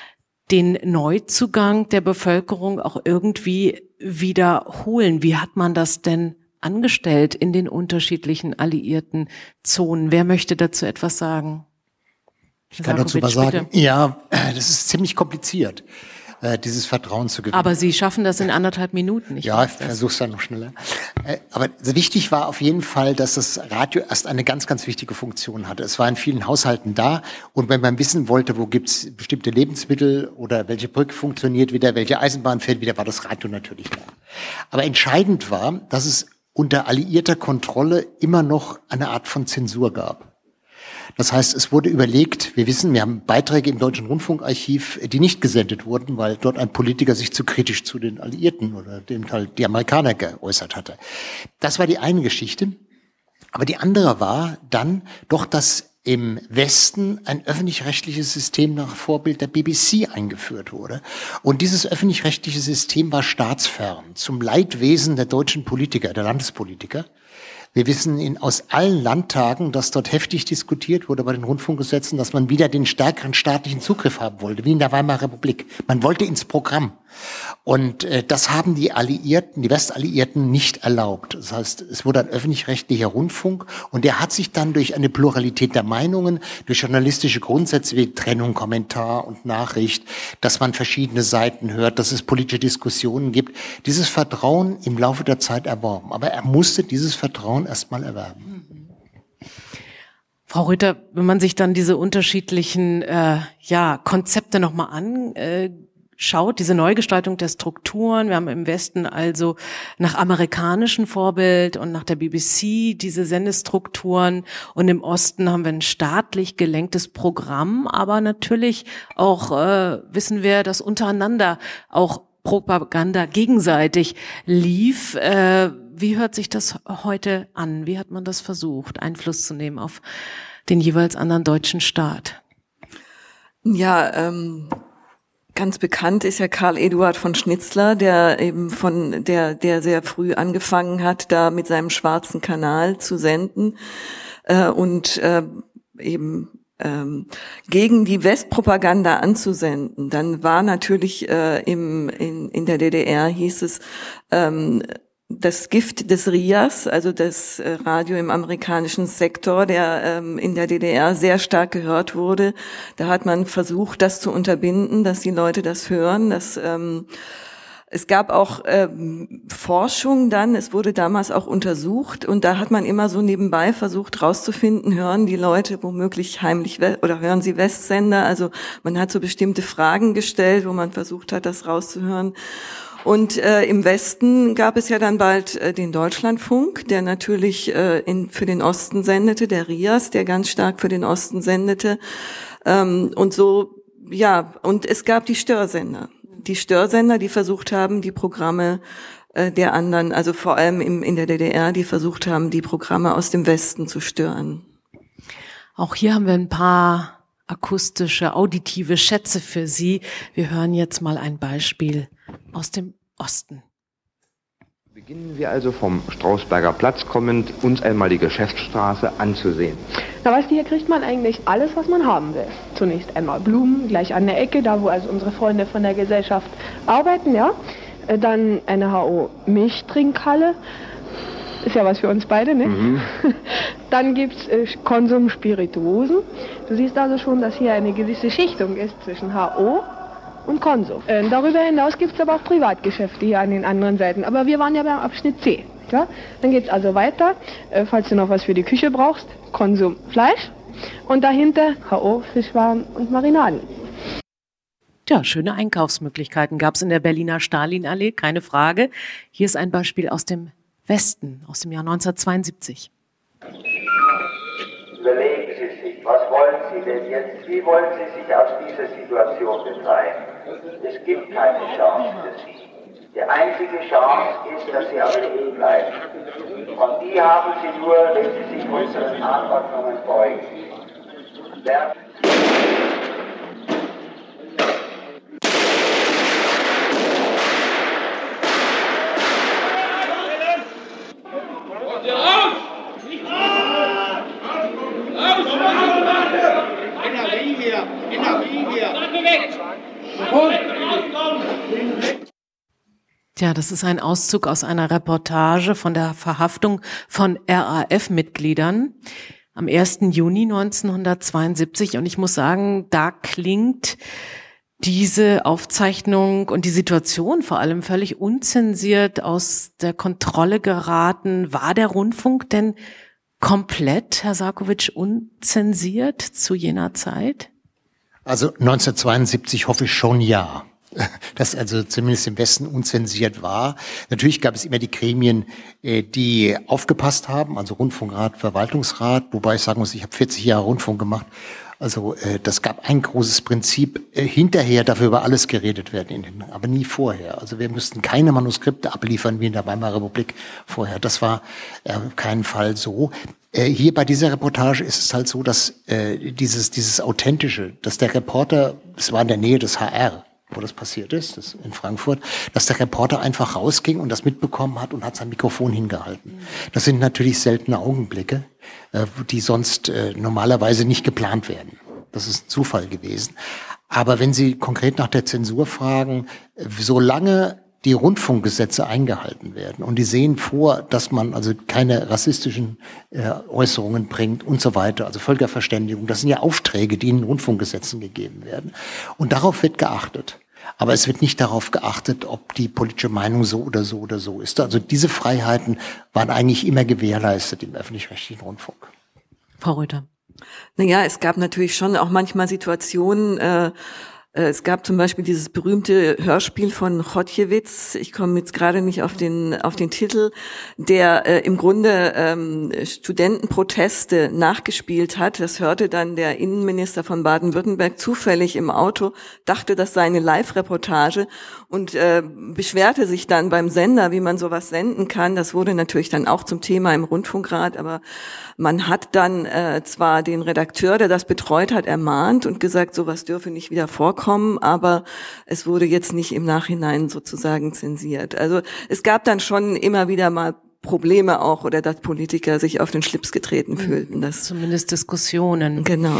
Speaker 2: den Neuzugang der Bevölkerung auch irgendwie wiederholen. Wie hat man das denn angestellt in den unterschiedlichen alliierten Zonen? Wer möchte dazu etwas sagen?
Speaker 7: Ich kann dazu was sagen. Ja, das ist ziemlich kompliziert, dieses Vertrauen zu gewinnen.
Speaker 2: Aber Sie schaffen das in anderthalb Minuten. Ich
Speaker 7: ja, ich versuche es dann noch schneller. Aber wichtig war auf jeden Fall, dass das Radio erst eine ganz, ganz wichtige Funktion hatte. Es war in vielen Haushalten da. Und wenn man wissen wollte, wo gibt's bestimmte Lebensmittel oder welche Brücke funktioniert wieder, welche Eisenbahn fährt wieder, war das Radio natürlich da. Aber entscheidend war, dass es unter alliierter Kontrolle immer noch eine Art von Zensur gab. Das heißt, es wurde überlegt, wir wissen, wir haben Beiträge im Deutschen Rundfunkarchiv, die nicht gesendet wurden, weil dort ein Politiker sich zu kritisch zu den Alliierten oder dem halt die Amerikaner geäußert hatte. Das war die eine Geschichte. Aber die andere war dann doch, dass im Westen ein öffentlich-rechtliches System nach Vorbild der B B C eingeführt wurde. Und dieses öffentlich-rechtliche System war staatsfern, zum Leidwesen der deutschen Politiker, der Landespolitiker. Wir wissen in, aus allen Landtagen, dass dort heftig diskutiert wurde bei den Rundfunkgesetzen, dass man wieder den stärkeren staatlichen Zugriff haben wollte, wie in der Weimarer Republik. Man wollte ins Programm. Und äh, das haben die Alliierten, die Westalliierten nicht erlaubt. Das heißt, es wurde ein öffentlich-rechtlicher Rundfunk und der hat sich dann durch eine Pluralität der Meinungen, durch journalistische Grundsätze wie Trennung, Kommentar und Nachricht, dass man verschiedene Seiten hört, dass es politische Diskussionen gibt, dieses Vertrauen im Laufe der Zeit erworben. Aber er musste dieses Vertrauen erstmal erwerben.
Speaker 2: Frau Rüther, wenn man sich dann diese unterschiedlichen äh, ja, Konzepte nochmal an äh, schaut, diese Neugestaltung der Strukturen. Wir haben im Westen also nach amerikanischem Vorbild und nach der B B C diese Sendestrukturen und im Osten haben wir ein staatlich gelenktes Programm, aber natürlich auch äh, wissen wir, dass untereinander auch Propaganda gegenseitig lief. Äh, wie hört sich das heute an? Wie hat man das versucht, Einfluss zu nehmen auf den jeweils anderen deutschen Staat?
Speaker 8: Ja, ähm ganz bekannt ist ja Karl Eduard von Schnitzler, der eben von der der sehr früh angefangen hat, da mit seinem Schwarzen Kanal zu senden äh, und äh, eben ähm, gegen die Westpropaganda anzusenden. Dann war natürlich äh, im in in der D D R hieß es ähm, das Gift des R I A S, also das Radio im amerikanischen Sektor, der ähm, in der D D R sehr stark gehört wurde. Da hat man versucht, das zu unterbinden, dass die Leute das hören. Das, ähm, es gab auch ähm, Forschung dann, es wurde damals auch untersucht und da hat man immer so nebenbei versucht rauszufinden, hören die Leute womöglich heimlich oder hören sie Westsender. Also man hat so bestimmte Fragen gestellt, wo man versucht hat, das rauszuhören. Und äh, im Westen gab es ja dann bald äh, den Deutschlandfunk, der natürlich äh, in, für den Osten sendete, der R I A S, der ganz stark für den Osten sendete. Ähm, und so, ja, und es gab die Störsender. Die Störsender, die versucht haben, die Programme äh, der anderen, also vor allem im, in der D D R, die versucht haben, die Programme aus dem Westen zu stören.
Speaker 2: Auch hier haben wir ein paar akustische, auditive Schätze für Sie. Wir hören jetzt mal ein Beispiel aus dem Osten.
Speaker 14: Beginnen wir also vom Strausberger Platz kommend, uns einmal die Geschäftsstraße anzusehen.
Speaker 15: Na weißt du, hier kriegt man eigentlich alles, was man haben will. Zunächst einmal Blumen, gleich an der Ecke, da wo also unsere Freunde von der Gesellschaft arbeiten, ja. Dann eine H O-Milchtrinkhalle. Ist ja was für uns beide, ne? Mhm. Dann gibt's äh, Konsum Spirituosen. Du siehst also schon, dass hier eine gewisse Schichtung ist zwischen H O und Konsum. Äh, darüber hinaus gibt's aber auch Privatgeschäfte hier an den anderen Seiten. Aber wir waren ja beim Abschnitt C. Ja? Dann geht's also weiter. Äh, falls du noch was für die Küche brauchst, Konsum Fleisch. Und dahinter H O, Fischwaren und Marinaden.
Speaker 2: Ja, schöne Einkaufsmöglichkeiten gab's in der Berliner Stalinallee, keine Frage. Hier ist ein Beispiel aus dem Ostwesten aus dem Jahr neunzehnhundertzweiundsiebzig.
Speaker 16: Überlegen Sie sich, was wollen Sie denn jetzt? Wie wollen Sie sich aus dieser Situation befreien? Es gibt keine Chance für Sie. Die einzige Chance ist, dass Sie am Leben bleiben. Und die haben Sie nur, wenn Sie sich unseren Anordnungen beugen. Der
Speaker 2: Tja, das ist ein Auszug aus einer Reportage von der Verhaftung von R A F-Mitgliedern am ersten Juni neunzehnhundertzweiundsiebzig. Und ich muss sagen, da klingt diese Aufzeichnung und die Situation vor allem völlig unzensiert aus der Kontrolle geraten. War der Rundfunk denn komplett, Herr Sarkowitsch, unzensiert zu jener Zeit?
Speaker 7: Also neunzehnhundertzweiundsiebzig hoffe ich schon ja. Das also zumindest im Westen unzensiert war. Natürlich gab es immer die Gremien, die aufgepasst haben, also Rundfunkrat, Verwaltungsrat, wobei ich sagen muss, ich habe vierzig Jahre Rundfunk gemacht. Also das gab ein großes Prinzip, hinterher dafür über alles geredet werden, aber nie vorher. Also wir müssten keine Manuskripte abliefern wie in der Weimarer Republik vorher. Das war auf keinen Fall so. Hier bei dieser Reportage ist es halt so, dass dieses, dieses Authentische, dass der Reporter, es war in der Nähe des H R, wo das passiert ist, das in Frankfurt, dass der Reporter einfach rausging und das mitbekommen hat und hat sein Mikrofon hingehalten. Das sind natürlich seltene Augenblicke, die sonst normalerweise nicht geplant werden. Das ist ein Zufall gewesen. Aber wenn Sie konkret nach der Zensur fragen, solange die Rundfunkgesetze eingehalten werden und die sehen vor, dass man also keine rassistischen äh, Äußerungen bringt und so weiter, also Völkerverständigung, das sind ja Aufträge, die in den Rundfunkgesetzen gegeben werden. Und darauf wird geachtet. Aber es wird nicht darauf geachtet, ob die politische Meinung so oder so oder so ist. Also diese Freiheiten waren eigentlich immer gewährleistet im öffentlich-rechtlichen Rundfunk.
Speaker 2: Frau Röther.
Speaker 8: Naja, es gab natürlich schon auch manchmal Situationen, äh, es gab zum Beispiel dieses berühmte Hörspiel von Chodkiewicz, ich komme jetzt gerade nicht auf den auf den Titel, der äh, im Grunde ähm, Studentenproteste nachgespielt hat. Das hörte dann der Innenminister von Baden-Württemberg zufällig im Auto, dachte, das sei eine Live-Reportage und äh, beschwerte sich dann beim Sender, wie man sowas senden kann. Das wurde natürlich dann auch zum Thema im Rundfunkrat, aber man hat dann äh, zwar den Redakteur, der das betreut hat, ermahnt und gesagt, sowas dürfe nicht wieder vorkommen, aber es wurde jetzt nicht im Nachhinein sozusagen zensiert. Also es gab dann schon immer wieder mal Probleme auch oder dass Politiker sich auf den Schlips getreten fühlten. Das
Speaker 2: Zumindest Diskussionen.
Speaker 8: Genau.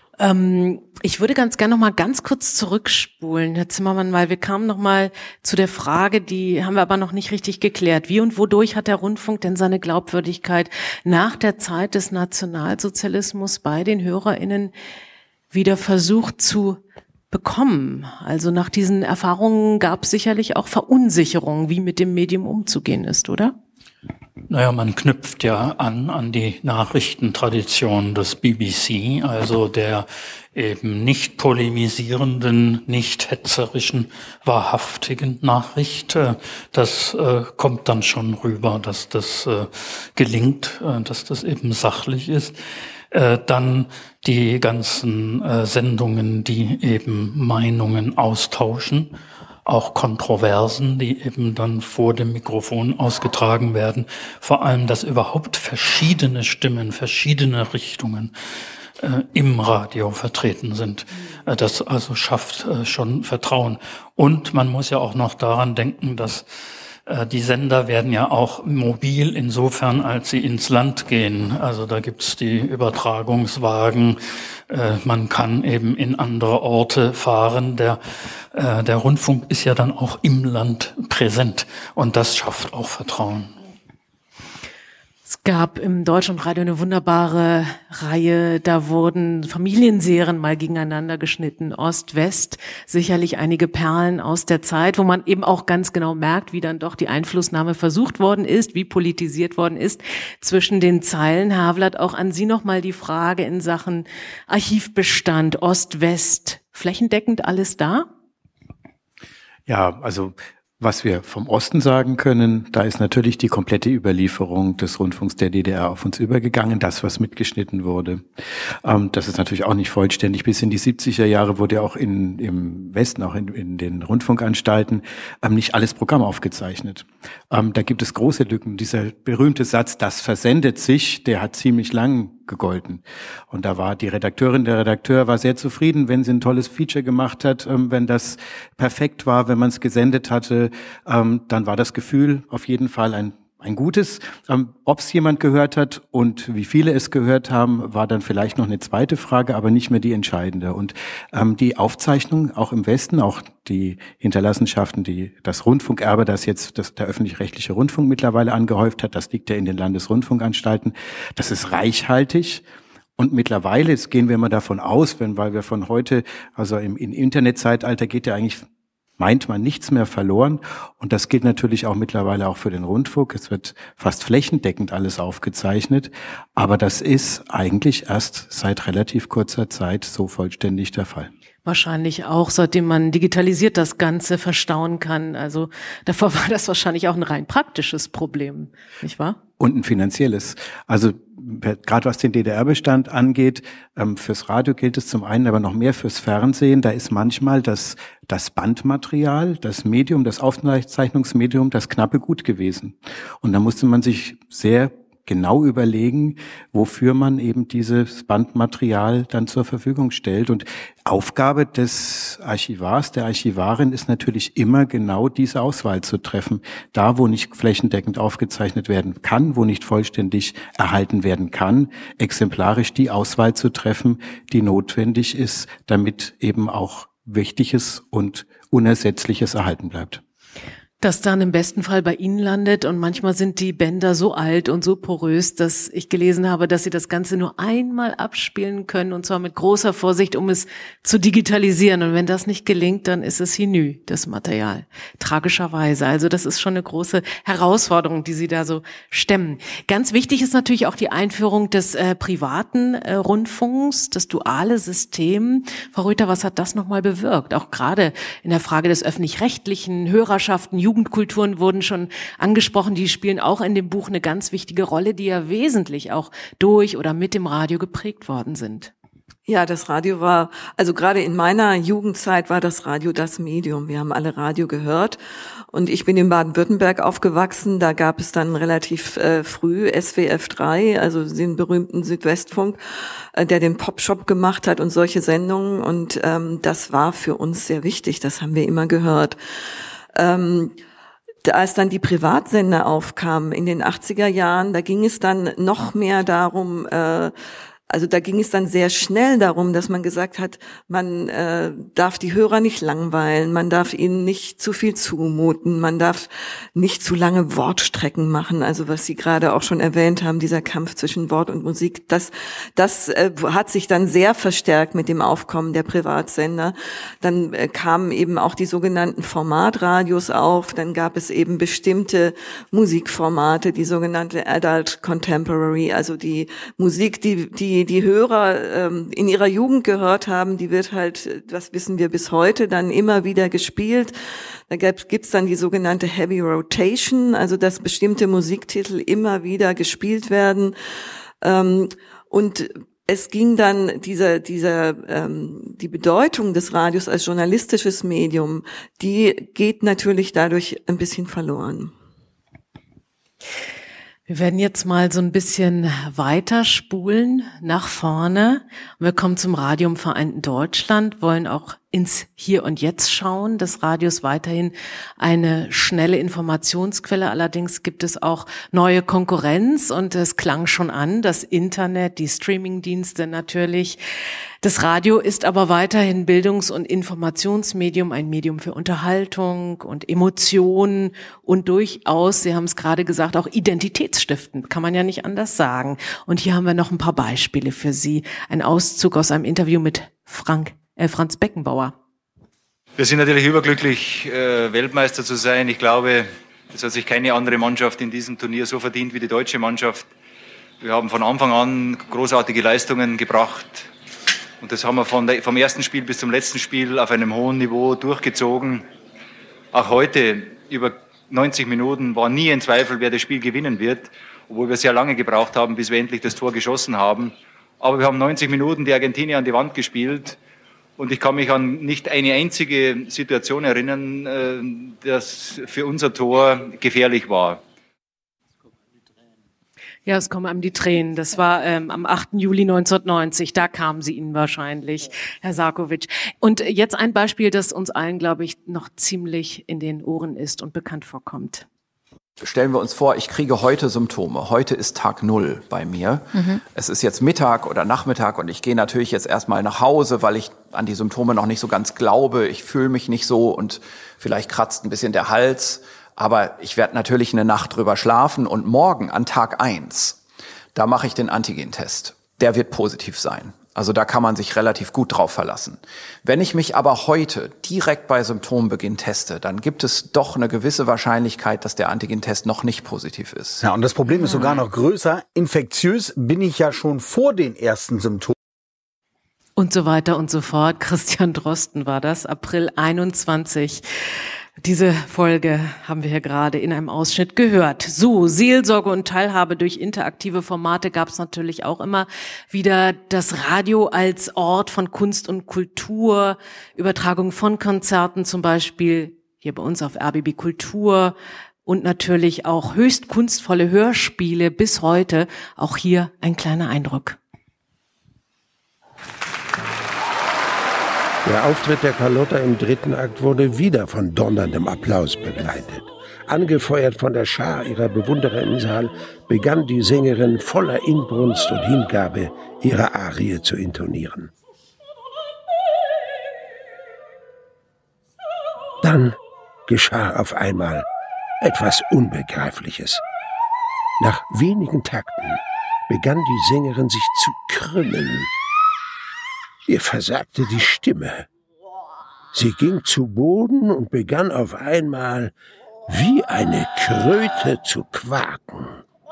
Speaker 2: Ähm, ich würde ganz gerne noch mal ganz kurz zurückspulen, Herr Zimmermann, weil wir kamen noch mal zu der Frage, die haben wir aber noch nicht richtig geklärt. Wie und wodurch hat der Rundfunk denn seine Glaubwürdigkeit nach der Zeit des Nationalsozialismus bei den HörerInnen wieder versucht zu bekommen? Also nach diesen Erfahrungen gab es sicherlich auch Verunsicherung, wie mit dem Medium umzugehen ist, oder?
Speaker 6: Naja, man knüpft ja an an die Nachrichtentradition des B B C, also der eben nicht polemisierenden, nicht hetzerischen, wahrhaftigen Nachricht. Das äh, kommt dann schon rüber, dass das äh, gelingt, äh, dass das eben sachlich ist. Äh, dann die ganzen äh, Sendungen, die eben Meinungen austauschen, auch Kontroversen, die eben dann vor dem Mikrofon ausgetragen werden. Vor allem, dass überhaupt verschiedene Stimmen, verschiedene Richtungen äh, im Radio vertreten sind. Äh, das also schafft äh, schon Vertrauen. Und man muss ja auch noch daran denken, dass äh, die Sender werden ja auch mobil insofern, als sie ins Land gehen. Also da gibt's die Übertragungswagen. Äh, man kann eben in andere Orte fahren. Der äh, der Rundfunk ist ja dann auch im Land präsent. Und das schafft auch Vertrauen.
Speaker 2: Es gab im Deutschlandradio eine wunderbare Reihe, da wurden Familienserien mal gegeneinander geschnitten, Ost-West, sicherlich einige Perlen aus der Zeit, wo man eben auch ganz genau merkt, wie dann doch die Einflussnahme versucht worden ist, wie politisiert worden ist zwischen den Zeilen. Herr Havlat, auch an Sie nochmal die Frage in Sachen Archivbestand, Ost-West, flächendeckend alles da?
Speaker 5: Ja, also Was wir vom Osten sagen können, da ist natürlich die komplette Überlieferung des Rundfunks der D D R auf uns übergegangen, das, was mitgeschnitten wurde. Ähm, das ist natürlich auch nicht vollständig. Bis in die siebziger Jahre wurde ja auch in, im Westen, auch in, in den Rundfunkanstalten, ähm, nicht alles Programm aufgezeichnet. Ähm, da gibt es große Lücken. Dieser berühmte Satz, das versendet sich, der hat ziemlich lang gegolten. Und da war die Redakteurin, der Redakteur war sehr zufrieden, wenn sie ein tolles Feature gemacht hat, ähm, wenn das perfekt war, wenn man es gesendet hatte, ähm, dann war das Gefühl auf jeden Fall ein ein gutes. Ähm, ob es jemand gehört hat und wie viele es gehört haben, war dann vielleicht noch eine zweite Frage, aber nicht mehr die entscheidende. Und ähm, die Aufzeichnung auch im Westen, auch die Hinterlassenschaften, die das Rundfunkerbe, das jetzt das, der öffentlich-rechtliche Rundfunk mittlerweile angehäuft hat, das liegt ja in den Landesrundfunkanstalten, das ist reichhaltig. Und mittlerweile, jetzt gehen wir mal davon aus, wenn, weil wir von heute, also im, im Internetzeitalter geht ja eigentlich, meint man, nichts mehr verloren. Und das gilt natürlich auch mittlerweile auch für den Rundfunk. Es wird fast flächendeckend alles aufgezeichnet. Aber das ist eigentlich erst seit relativ kurzer Zeit so vollständig der Fall.
Speaker 2: Wahrscheinlich auch, seitdem man digitalisiert das Ganze verstauen kann. Also davor war das wahrscheinlich auch ein rein praktisches Problem, nicht wahr?
Speaker 5: Und ein finanzielles. Also gerade was den D D R-Bestand angeht, ähm, fürs Radio gilt es zum einen, aber noch mehr fürs Fernsehen. Da ist manchmal das, das Bandmaterial, das Medium, das Aufzeichnungsmedium, das knappe Gut gewesen. Und da musste man sich sehr genau überlegen, wofür man eben dieses Bandmaterial dann zur Verfügung stellt. Und Aufgabe des Archivars, der Archivarin ist natürlich immer genau diese Auswahl zu treffen. Da, wo nicht flächendeckend aufgezeichnet werden kann, wo nicht vollständig erhalten werden kann, exemplarisch die Auswahl zu treffen, die notwendig ist, damit eben auch Wichtiges und Unersetzliches erhalten bleibt.
Speaker 2: Das dann im besten Fall bei Ihnen landet, und manchmal sind die Bänder so alt und so porös, dass ich gelesen habe, dass Sie das Ganze nur einmal abspielen können, und zwar mit großer Vorsicht, um es zu digitalisieren. Und wenn das nicht gelingt, dann ist es hinü, das Material. Tragischerweise. Also das ist schon eine große Herausforderung, die Sie da so stemmen. Ganz wichtig ist natürlich auch die Einführung des äh, privaten äh, Rundfunks, das duale System. Frau Rüther, was hat das nochmal bewirkt? Auch gerade in der Frage des öffentlich-rechtlichen, Hörerschaften, Jugendkulturen wurden schon angesprochen, die spielen auch in dem Buch eine ganz wichtige Rolle, die ja wesentlich auch durch oder mit dem Radio geprägt worden sind.
Speaker 8: Ja, das Radio war, also gerade in meiner Jugendzeit war das Radio das Medium. Wir haben alle Radio gehört, und ich bin in Baden-Württemberg aufgewachsen. Da gab es dann relativ äh, früh S W F drei, also den berühmten Südwestfunk, äh, der den Popshop gemacht hat und solche Sendungen. Und ähm, das war für uns sehr wichtig. Das haben wir immer gehört. Ähm, als dann die Privatsender aufkamen in den achtziger Jahren, da ging es dann noch mehr darum, äh, also da ging es dann sehr schnell darum, dass man gesagt hat, man äh, darf die Hörer nicht langweilen, man darf ihnen nicht zu viel zumuten, man darf nicht zu lange Wortstrecken machen, also was Sie gerade auch schon erwähnt haben, dieser Kampf zwischen Wort und Musik, das das äh, hat sich dann sehr verstärkt mit dem Aufkommen der Privatsender. Dann äh, kamen eben auch die sogenannten Formatradios auf, dann gab es eben bestimmte Musikformate, die sogenannte Adult Contemporary, also die Musik, die die die Hörer ähm, in ihrer Jugend gehört haben, die wird halt, das wissen wir bis heute, dann immer wieder gespielt. Da gibt's dann die sogenannte Heavy Rotation, also dass bestimmte Musiktitel immer wieder gespielt werden. Ähm, und es ging dann dieser, dieser, ähm, die Bedeutung des Radios als journalistisches Medium, die geht natürlich dadurch ein bisschen verloren.
Speaker 2: Wir werden jetzt mal so ein bisschen weiterspulen nach vorne. Wir kommen zum Radio im vereinten Deutschland, wollen auch ins Hier und Jetzt schauen. Das Radio ist weiterhin eine schnelle Informationsquelle. Allerdings gibt es auch neue Konkurrenz, und es klang schon an, das Internet, die Streamingdienste natürlich. Das Radio ist aber weiterhin Bildungs- und Informationsmedium, ein Medium für Unterhaltung und Emotionen und durchaus, Sie haben es gerade gesagt, auch identitätsstiftend, kann man ja nicht anders sagen. Und hier haben wir noch ein paar Beispiele für Sie. Ein Auszug aus einem Interview mit Frank Äh, Franz Beckenbauer.
Speaker 17: Wir sind natürlich überglücklich, äh, Weltmeister zu sein. Ich glaube, es hat sich keine andere Mannschaft in diesem Turnier so verdient wie die deutsche Mannschaft. Wir haben von Anfang an großartige Leistungen gebracht. Und das haben wir von der, vom ersten Spiel bis zum letzten Spiel auf einem hohen Niveau durchgezogen. Auch heute über neunzig Minuten war nie ein Zweifel, wer das Spiel gewinnen wird, obwohl wir sehr lange gebraucht haben, bis wir endlich das Tor geschossen haben. Aber wir haben neunzig Minuten die Argentinier an die Wand gespielt und ich kann mich an nicht eine einzige Situation erinnern, das für unser Tor gefährlich war.
Speaker 2: Ja, es kommen einem die Tränen. Das war ähm, am achten Juli neunzehnhundertneunzig. Da kamen sie Ihnen wahrscheinlich, Herr Sarkovic. Und jetzt ein Beispiel, das uns allen, glaube ich, noch ziemlich in den Ohren ist und bekannt vorkommt.
Speaker 18: Stellen wir uns vor, ich kriege heute Symptome. Heute ist Tag Null bei mir. Mhm. Es ist jetzt Mittag oder Nachmittag und ich gehe natürlich jetzt erstmal nach Hause, weil ich an die Symptome noch nicht so ganz glaube. Ich fühle mich nicht so und vielleicht kratzt ein bisschen der Hals. Aber ich werde natürlich eine Nacht drüber schlafen und morgen an Tag eins, da mache ich den Antigentest. Der wird positiv sein. Also da kann man sich relativ gut drauf verlassen. Wenn ich mich aber heute direkt bei Symptombeginn teste, dann gibt es doch eine gewisse Wahrscheinlichkeit, dass der Antigentest noch nicht positiv ist.
Speaker 19: Ja, und das Problem ist sogar noch größer. Infektiös bin ich ja schon vor den ersten Symptomen.
Speaker 2: Und so weiter und so fort. Christian Drosten war das, April einundzwanzig. Diese Folge haben wir hier gerade in einem Ausschnitt gehört. So, Seelsorge und Teilhabe durch interaktive Formate gab es natürlich auch immer wieder. Das Radio als Ort von Kunst und Kultur, Übertragung von Konzerten zum Beispiel hier bei uns auf R B B Kultur und natürlich auch höchst kunstvolle Hörspiele bis heute. Auch hier ein kleiner Eindruck.
Speaker 20: Der Auftritt der Carlotta im dritten Akt wurde wieder von donnerndem Applaus begleitet. Angefeuert von der Schar ihrer Bewunderer im Saal, begann die Sängerin voller Inbrunst und Hingabe ihre Arie zu intonieren. Dann geschah auf einmal etwas Unbegreifliches. Nach wenigen Takten begann die Sängerin sich zu krümmen. Ihr versagte die Stimme. Sie ging zu Boden und begann auf einmal wie eine Kröte zu quaken.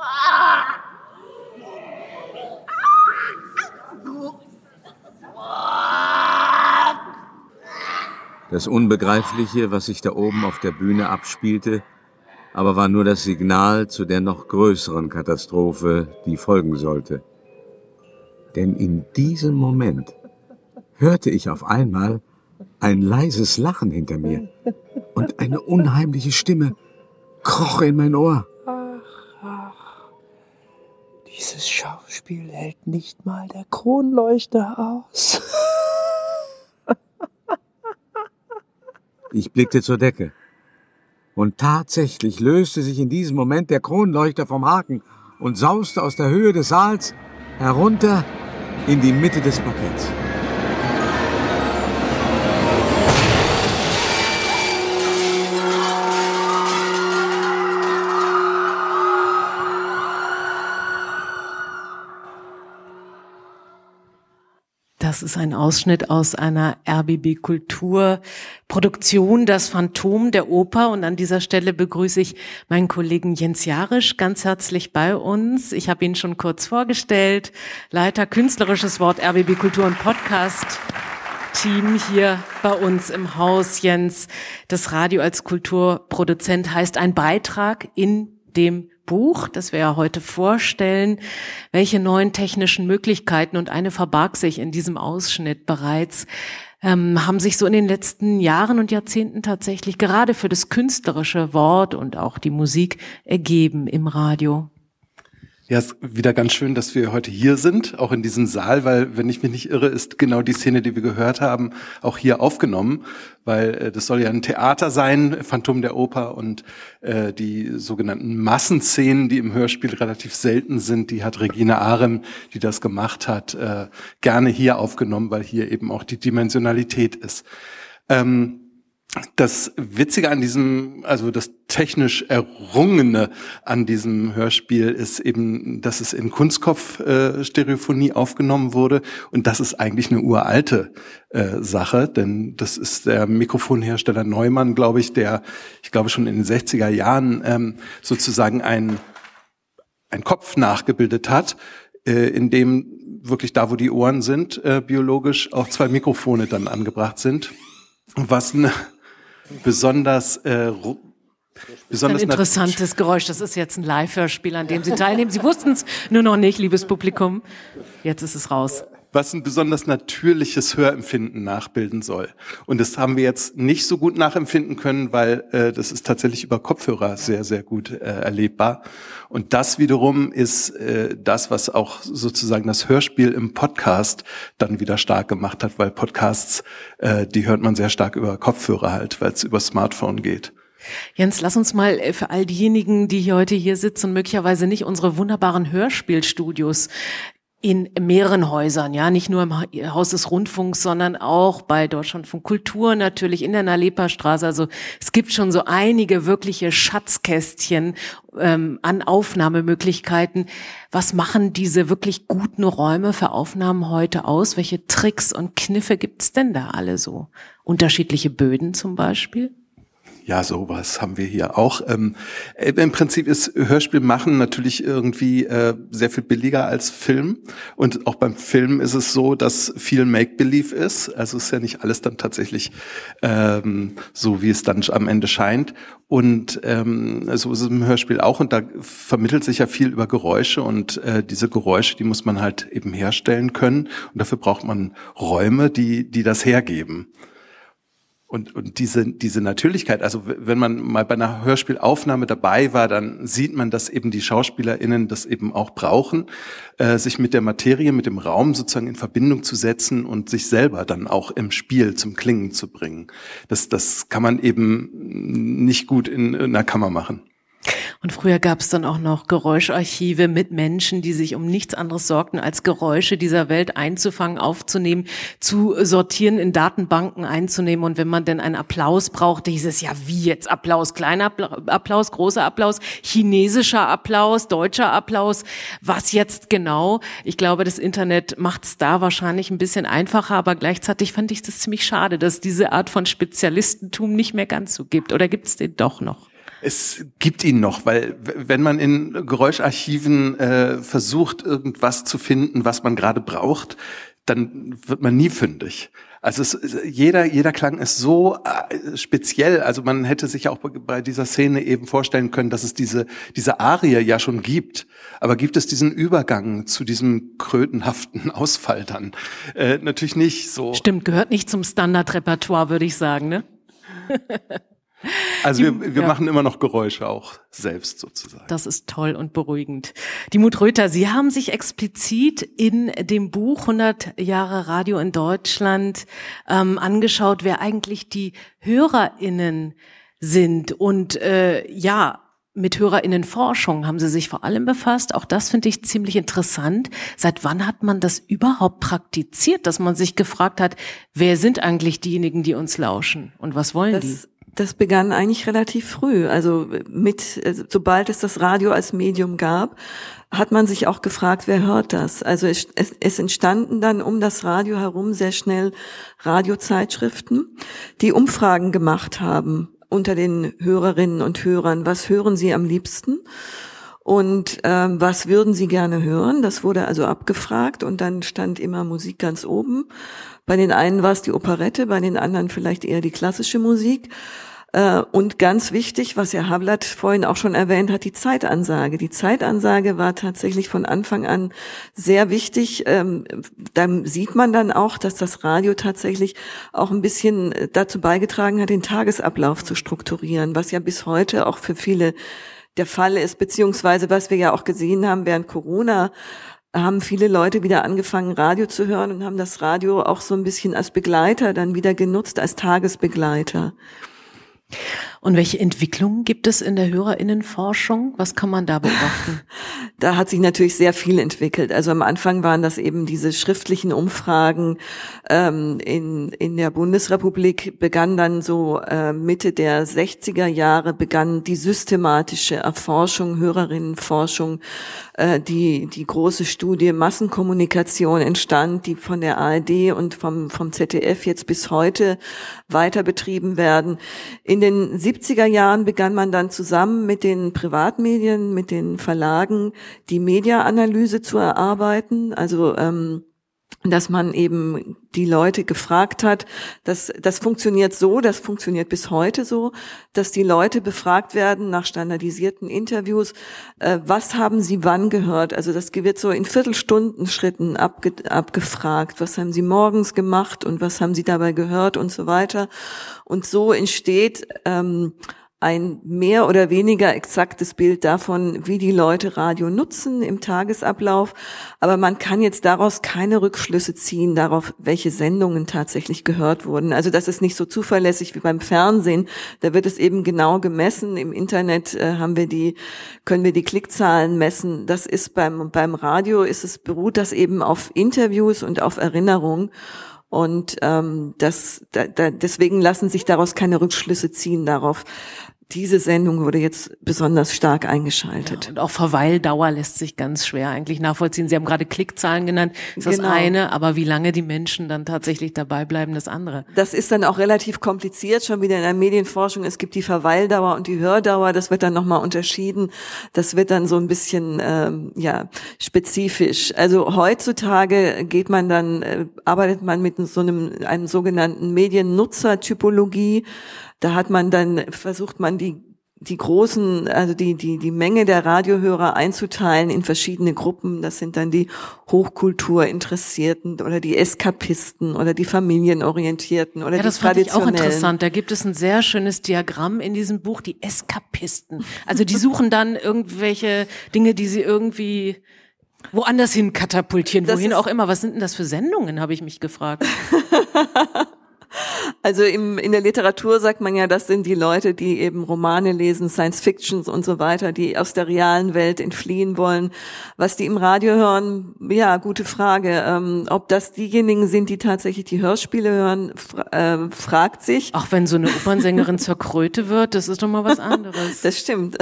Speaker 21: Das Unbegreifliche, was sich da oben auf der Bühne abspielte, aber war nur das Signal zu der noch größeren Katastrophe, die folgen sollte. Denn in diesem Moment hörte ich auf einmal ein leises Lachen hinter mir und eine unheimliche Stimme kroch in mein Ohr.
Speaker 22: Ach, ach, dieses Schauspiel hält nicht mal der Kronleuchter aus.
Speaker 21: Ich blickte zur Decke und tatsächlich löste sich in diesem Moment der Kronleuchter vom Haken und sauste aus der Höhe des Saals herunter in die Mitte des Parketts.
Speaker 2: Das ist ein Ausschnitt aus einer R B B Kultur Produktion, das Phantom der Oper. Und an dieser Stelle begrüße ich meinen Kollegen Jens Jarisch ganz herzlich bei uns. Ich habe ihn schon kurz vorgestellt. Leiter künstlerisches Wort R B B Kultur und Podcast Team hier bei uns im Haus. Jens, das Radio als Kulturproduzent heißt ein Beitrag in dem Buch, das wir ja heute vorstellen. Welche neuen technischen Möglichkeiten, und eine verbarg sich in diesem Ausschnitt bereits, ähm, haben sich so in den letzten Jahren und Jahrzehnten tatsächlich gerade für das künstlerische Wort und auch die Musik ergeben im Radio?
Speaker 23: Ja, es ist wieder ganz schön, dass wir heute hier sind, auch in diesem Saal, weil, wenn ich mich nicht irre, ist genau die Szene, die wir gehört haben, auch hier aufgenommen, weil äh, das soll ja ein Theater sein, Phantom der Oper, und äh, die sogenannten Massenszenen, die im Hörspiel relativ selten sind, die hat Regina Arem, die das gemacht hat, äh, gerne hier aufgenommen, weil hier eben auch die Dimensionalität ist. Ähm, Das Witzige an diesem, also das technisch Errungene an diesem Hörspiel ist eben, dass es in Kunstkopf-Stereophonie aufgenommen wurde, und das ist eigentlich eine uralte äh, Sache, denn das ist der Mikrofonhersteller Neumann, glaube ich, der, ich glaube schon in den sechziger Jahren ähm, sozusagen ein ein Kopf nachgebildet hat, äh, in dem wirklich da, wo die Ohren sind, äh, biologisch auch zwei Mikrofone dann angebracht sind, was eine besonders äh, Besonders
Speaker 2: ein interessantes Geräusch. Das ist jetzt ein Live-Hörspiel, an dem Sie teilnehmen. Sie wussten es nur noch nicht, liebes Publikum. Jetzt ist es raus.
Speaker 23: Was ein besonders natürliches Hörempfinden nachbilden soll. Und das haben wir jetzt nicht so gut nachempfinden können, weil äh, das ist tatsächlich über Kopfhörer sehr, sehr gut äh, erlebbar. Und das wiederum ist äh, das, was auch sozusagen das Hörspiel im Podcast dann wieder stark gemacht hat, weil Podcasts, äh, die hört man sehr stark über Kopfhörer halt, weil es über Smartphone geht.
Speaker 2: Jens, lass uns mal für all diejenigen, die heute hier sitzen und möglicherweise nicht unsere wunderbaren Hörspielstudios in mehreren Häusern, ja, nicht nur im Haus des Rundfunks, sondern auch bei Deutschlandfunk Kultur natürlich, in der Nalepa-Straße. Also es gibt schon so einige wirkliche Schatzkästchen ähm, an Aufnahmemöglichkeiten. Was machen diese wirklich guten Räume für Aufnahmen heute aus? Welche Tricks und Kniffe gibt's denn da alle so? Unterschiedliche Böden zum Beispiel?
Speaker 23: Ja, sowas haben wir hier auch. Ähm, im Prinzip ist Hörspiel machen natürlich irgendwie äh, sehr viel billiger als Film. Und auch beim Film ist es so, dass viel Make-Believe ist. Also ist ja nicht alles dann tatsächlich ähm, so, wie es dann am Ende scheint. Und ähm, so ist es im Hörspiel auch. Und da vermittelt sich ja viel über Geräusche. Und äh, diese Geräusche, die muss man halt eben herstellen können. Und dafür braucht man Räume, die die das hergeben. Und, und diese, diese Natürlichkeit, also wenn man mal bei einer Hörspielaufnahme dabei war, dann sieht man, dass eben die SchauspielerInnen das eben auch brauchen, äh, sich mit der Materie, mit dem Raum sozusagen in Verbindung zu setzen und sich selber dann auch im Spiel zum Klingen zu bringen. Das, das kann man eben nicht gut in, in einer Kammer machen.
Speaker 2: Und früher gab es dann auch noch Geräuscharchive mit Menschen, die sich um nichts anderes sorgten, als Geräusche dieser Welt einzufangen, aufzunehmen, zu sortieren, in Datenbanken einzunehmen. Und wenn man denn einen Applaus brauchte, hieß es ja, wie jetzt Applaus, kleiner Applaus, großer Applaus, chinesischer Applaus, deutscher Applaus, was jetzt genau? Ich glaube, das Internet macht es da wahrscheinlich ein bisschen einfacher, aber gleichzeitig fand ich das ziemlich schade, dass diese Art von Spezialistentum nicht mehr ganz so gibt. Oder gibt es den doch noch?
Speaker 23: Es gibt ihn noch, weil wenn man in Geräuscharchiven äh, versucht, irgendwas zu finden, was man gerade braucht, dann wird man nie fündig. Also es, jeder jeder Klang ist so äh, speziell. Also man hätte sich auch bei dieser Szene eben vorstellen können, dass es diese diese Arie ja schon gibt. Aber gibt es diesen Übergang zu diesem krötenhaften Ausfall dann? Äh, natürlich nicht so.
Speaker 2: Stimmt, gehört nicht zum Standardrepertoire, würde ich sagen, ne?
Speaker 23: Also wir, wir ja. machen immer noch Geräusche auch selbst sozusagen.
Speaker 2: Das ist toll und beruhigend. Dimut Röther, Sie haben sich explizit in dem Buch hundert Jahre Radio in Deutschland ähm, angeschaut, wer eigentlich die HörerInnen sind. Und äh, ja, mit HörerInnenforschung haben Sie sich vor allem befasst. Auch das finde ich ziemlich interessant. Seit wann hat man das überhaupt praktiziert, dass man sich gefragt hat, wer sind eigentlich diejenigen, die uns lauschen und was wollen
Speaker 8: das
Speaker 2: die?
Speaker 8: Das begann eigentlich relativ früh. Also mit, also sobald es das Radio als Medium gab, hat man sich auch gefragt, wer hört das? Also es, es, es entstanden dann um das Radio herum sehr schnell Radiozeitschriften, die Umfragen gemacht haben unter den Hörerinnen und Hörern. Was hören sie am liebsten? Und ähm, was würden sie gerne hören? Das wurde also abgefragt und dann stand immer Musik ganz oben. Bei den einen war es die Operette, bei den anderen vielleicht eher die klassische Musik. Und ganz wichtig, was Herr Hablatt vorhin auch schon erwähnt hat, die Zeitansage. Die Zeitansage war tatsächlich von Anfang an sehr wichtig. Da sieht man dann auch, dass das Radio tatsächlich auch ein bisschen dazu beigetragen hat, den Tagesablauf zu strukturieren, was ja bis heute auch für viele der Fall ist, beziehungsweise was wir ja auch gesehen haben während Corona, haben viele Leute wieder angefangen, Radio zu hören und haben das Radio auch so ein bisschen als Begleiter dann wieder genutzt, als Tagesbegleiter.
Speaker 2: Und welche Entwicklungen gibt es in der HörerInnenforschung? Was kann man da beobachten?
Speaker 8: Da hat sich natürlich sehr viel entwickelt. Also am Anfang waren das eben diese schriftlichen Umfragen. Ähm, in, in der Bundesrepublik begann dann so äh, Mitte der sechziger Jahre begann die systematische Erforschung, Hörerinnenforschung. Äh, die, die große Studie Massenkommunikation entstand, die von der A R D und vom, vom Z D F jetzt bis heute weiter betrieben werden. In den siebziger Jahren begann man dann zusammen mit den Privatmedien, mit den Verlagen die Media-Analyse zu erarbeiten. Also ähm, dass man eben die Leute gefragt hat, dass das funktioniert so, das funktioniert bis heute so, dass die Leute befragt werden nach standardisierten Interviews, äh, was haben sie wann gehört? Also das wird so in Viertelstundenschritten abge, abgefragt, was haben sie morgens gemacht und was haben sie dabei gehört und so weiter. Und so entsteht ähm, ein mehr oder weniger exaktes Bild davon, wie die Leute Radio nutzen im Tagesablauf. Aber man kann jetzt daraus keine Rückschlüsse ziehen darauf, welche Sendungen tatsächlich gehört wurden. Also das ist nicht so zuverlässig wie beim Fernsehen. Da wird es eben genau gemessen. Im Internet äh, haben wir die, können wir die Klickzahlen messen. Das ist beim, beim Radio ist es, beruht das eben auf Interviews und auf Erinnerung. Und ähm, das, da, da, deswegen lassen sich daraus keine Rückschlüsse ziehen darauf. Diese Sendung wurde jetzt besonders stark eingeschaltet.
Speaker 2: Ja, und auch Verweildauer lässt sich ganz schwer eigentlich nachvollziehen. Sie haben gerade Klickzahlen genannt, das ist
Speaker 8: Genau.
Speaker 2: das eine, aber wie lange die Menschen dann tatsächlich dabei bleiben, das andere.
Speaker 8: Das ist dann auch relativ kompliziert, schon wieder in der Medienforschung. Es gibt die Verweildauer und die Hördauer, das wird dann nochmal unterschieden. Das wird dann so ein bisschen ähm, ja spezifisch. Also heutzutage geht man dann, äh, arbeitet man mit so einem, einem sogenannten Mediennutzertypologie. Da hat man dann, versucht man die, die großen, also die, die, die Menge der Radiohörer einzuteilen in verschiedene Gruppen. Das sind dann die Hochkulturinteressierten oder die Eskapisten oder die Familienorientierten oder
Speaker 2: ja,
Speaker 8: die
Speaker 2: das fand ich auch
Speaker 8: Traditionellen.
Speaker 2: interessant. Da gibt es ein sehr schönes Diagramm in diesem Buch, die Eskapisten. Also die suchen dann irgendwelche Dinge, die sie irgendwie woanders hin katapultieren,
Speaker 8: Das
Speaker 2: wohin
Speaker 8: ist-
Speaker 2: auch immer. Was sind denn das für Sendungen, habe ich mich gefragt.
Speaker 8: Also im, in der Literatur sagt man ja, das sind die Leute, die eben Romane lesen, Science Fictions und so weiter, die aus der realen Welt entfliehen wollen. Was die im Radio hören, ja, gute Frage. Ähm, ob das diejenigen sind, die tatsächlich die Hörspiele hören, fra- äh, fragt sich.
Speaker 2: Auch wenn so eine Opernsängerin zur Kröte wird, das ist doch mal was anderes.
Speaker 8: Das stimmt.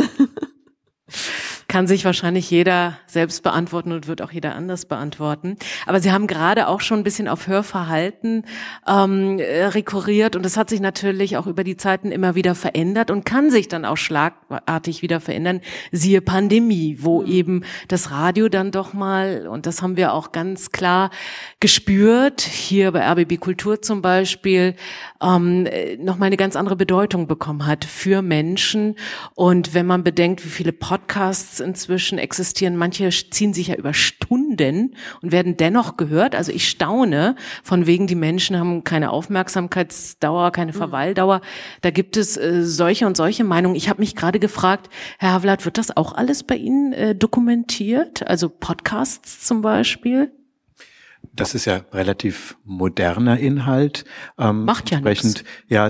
Speaker 2: Kann sich wahrscheinlich jeder selbst beantworten und wird auch jeder anders beantworten. Aber Sie haben gerade auch schon ein bisschen auf Hörverhalten ähm, äh, rekurriert und das hat sich natürlich auch über die Zeiten immer wieder verändert und kann sich dann auch schlagartig wieder verändern. Siehe Pandemie, wo mhm. eben das Radio dann doch mal, und das haben wir auch ganz klar gespürt, hier bei R B B Kultur zum Beispiel, ähm, nochmal eine ganz andere Bedeutung bekommen hat für Menschen. Und wenn man bedenkt, wie viele Podcasts inzwischen existieren, manche ziehen sich ja über Stunden und werden dennoch gehört. Also ich staune, von wegen die Menschen haben keine Aufmerksamkeitsdauer, keine Verweildauer. Da gibt es äh, solche und solche Meinungen. Ich habe mich gerade gefragt, Herr Havelath, wird das auch alles bei Ihnen äh, dokumentiert? Also Podcasts zum Beispiel?
Speaker 5: Das ist ja relativ moderner Inhalt. Ähm,
Speaker 2: Macht ja nichts.
Speaker 5: Ja,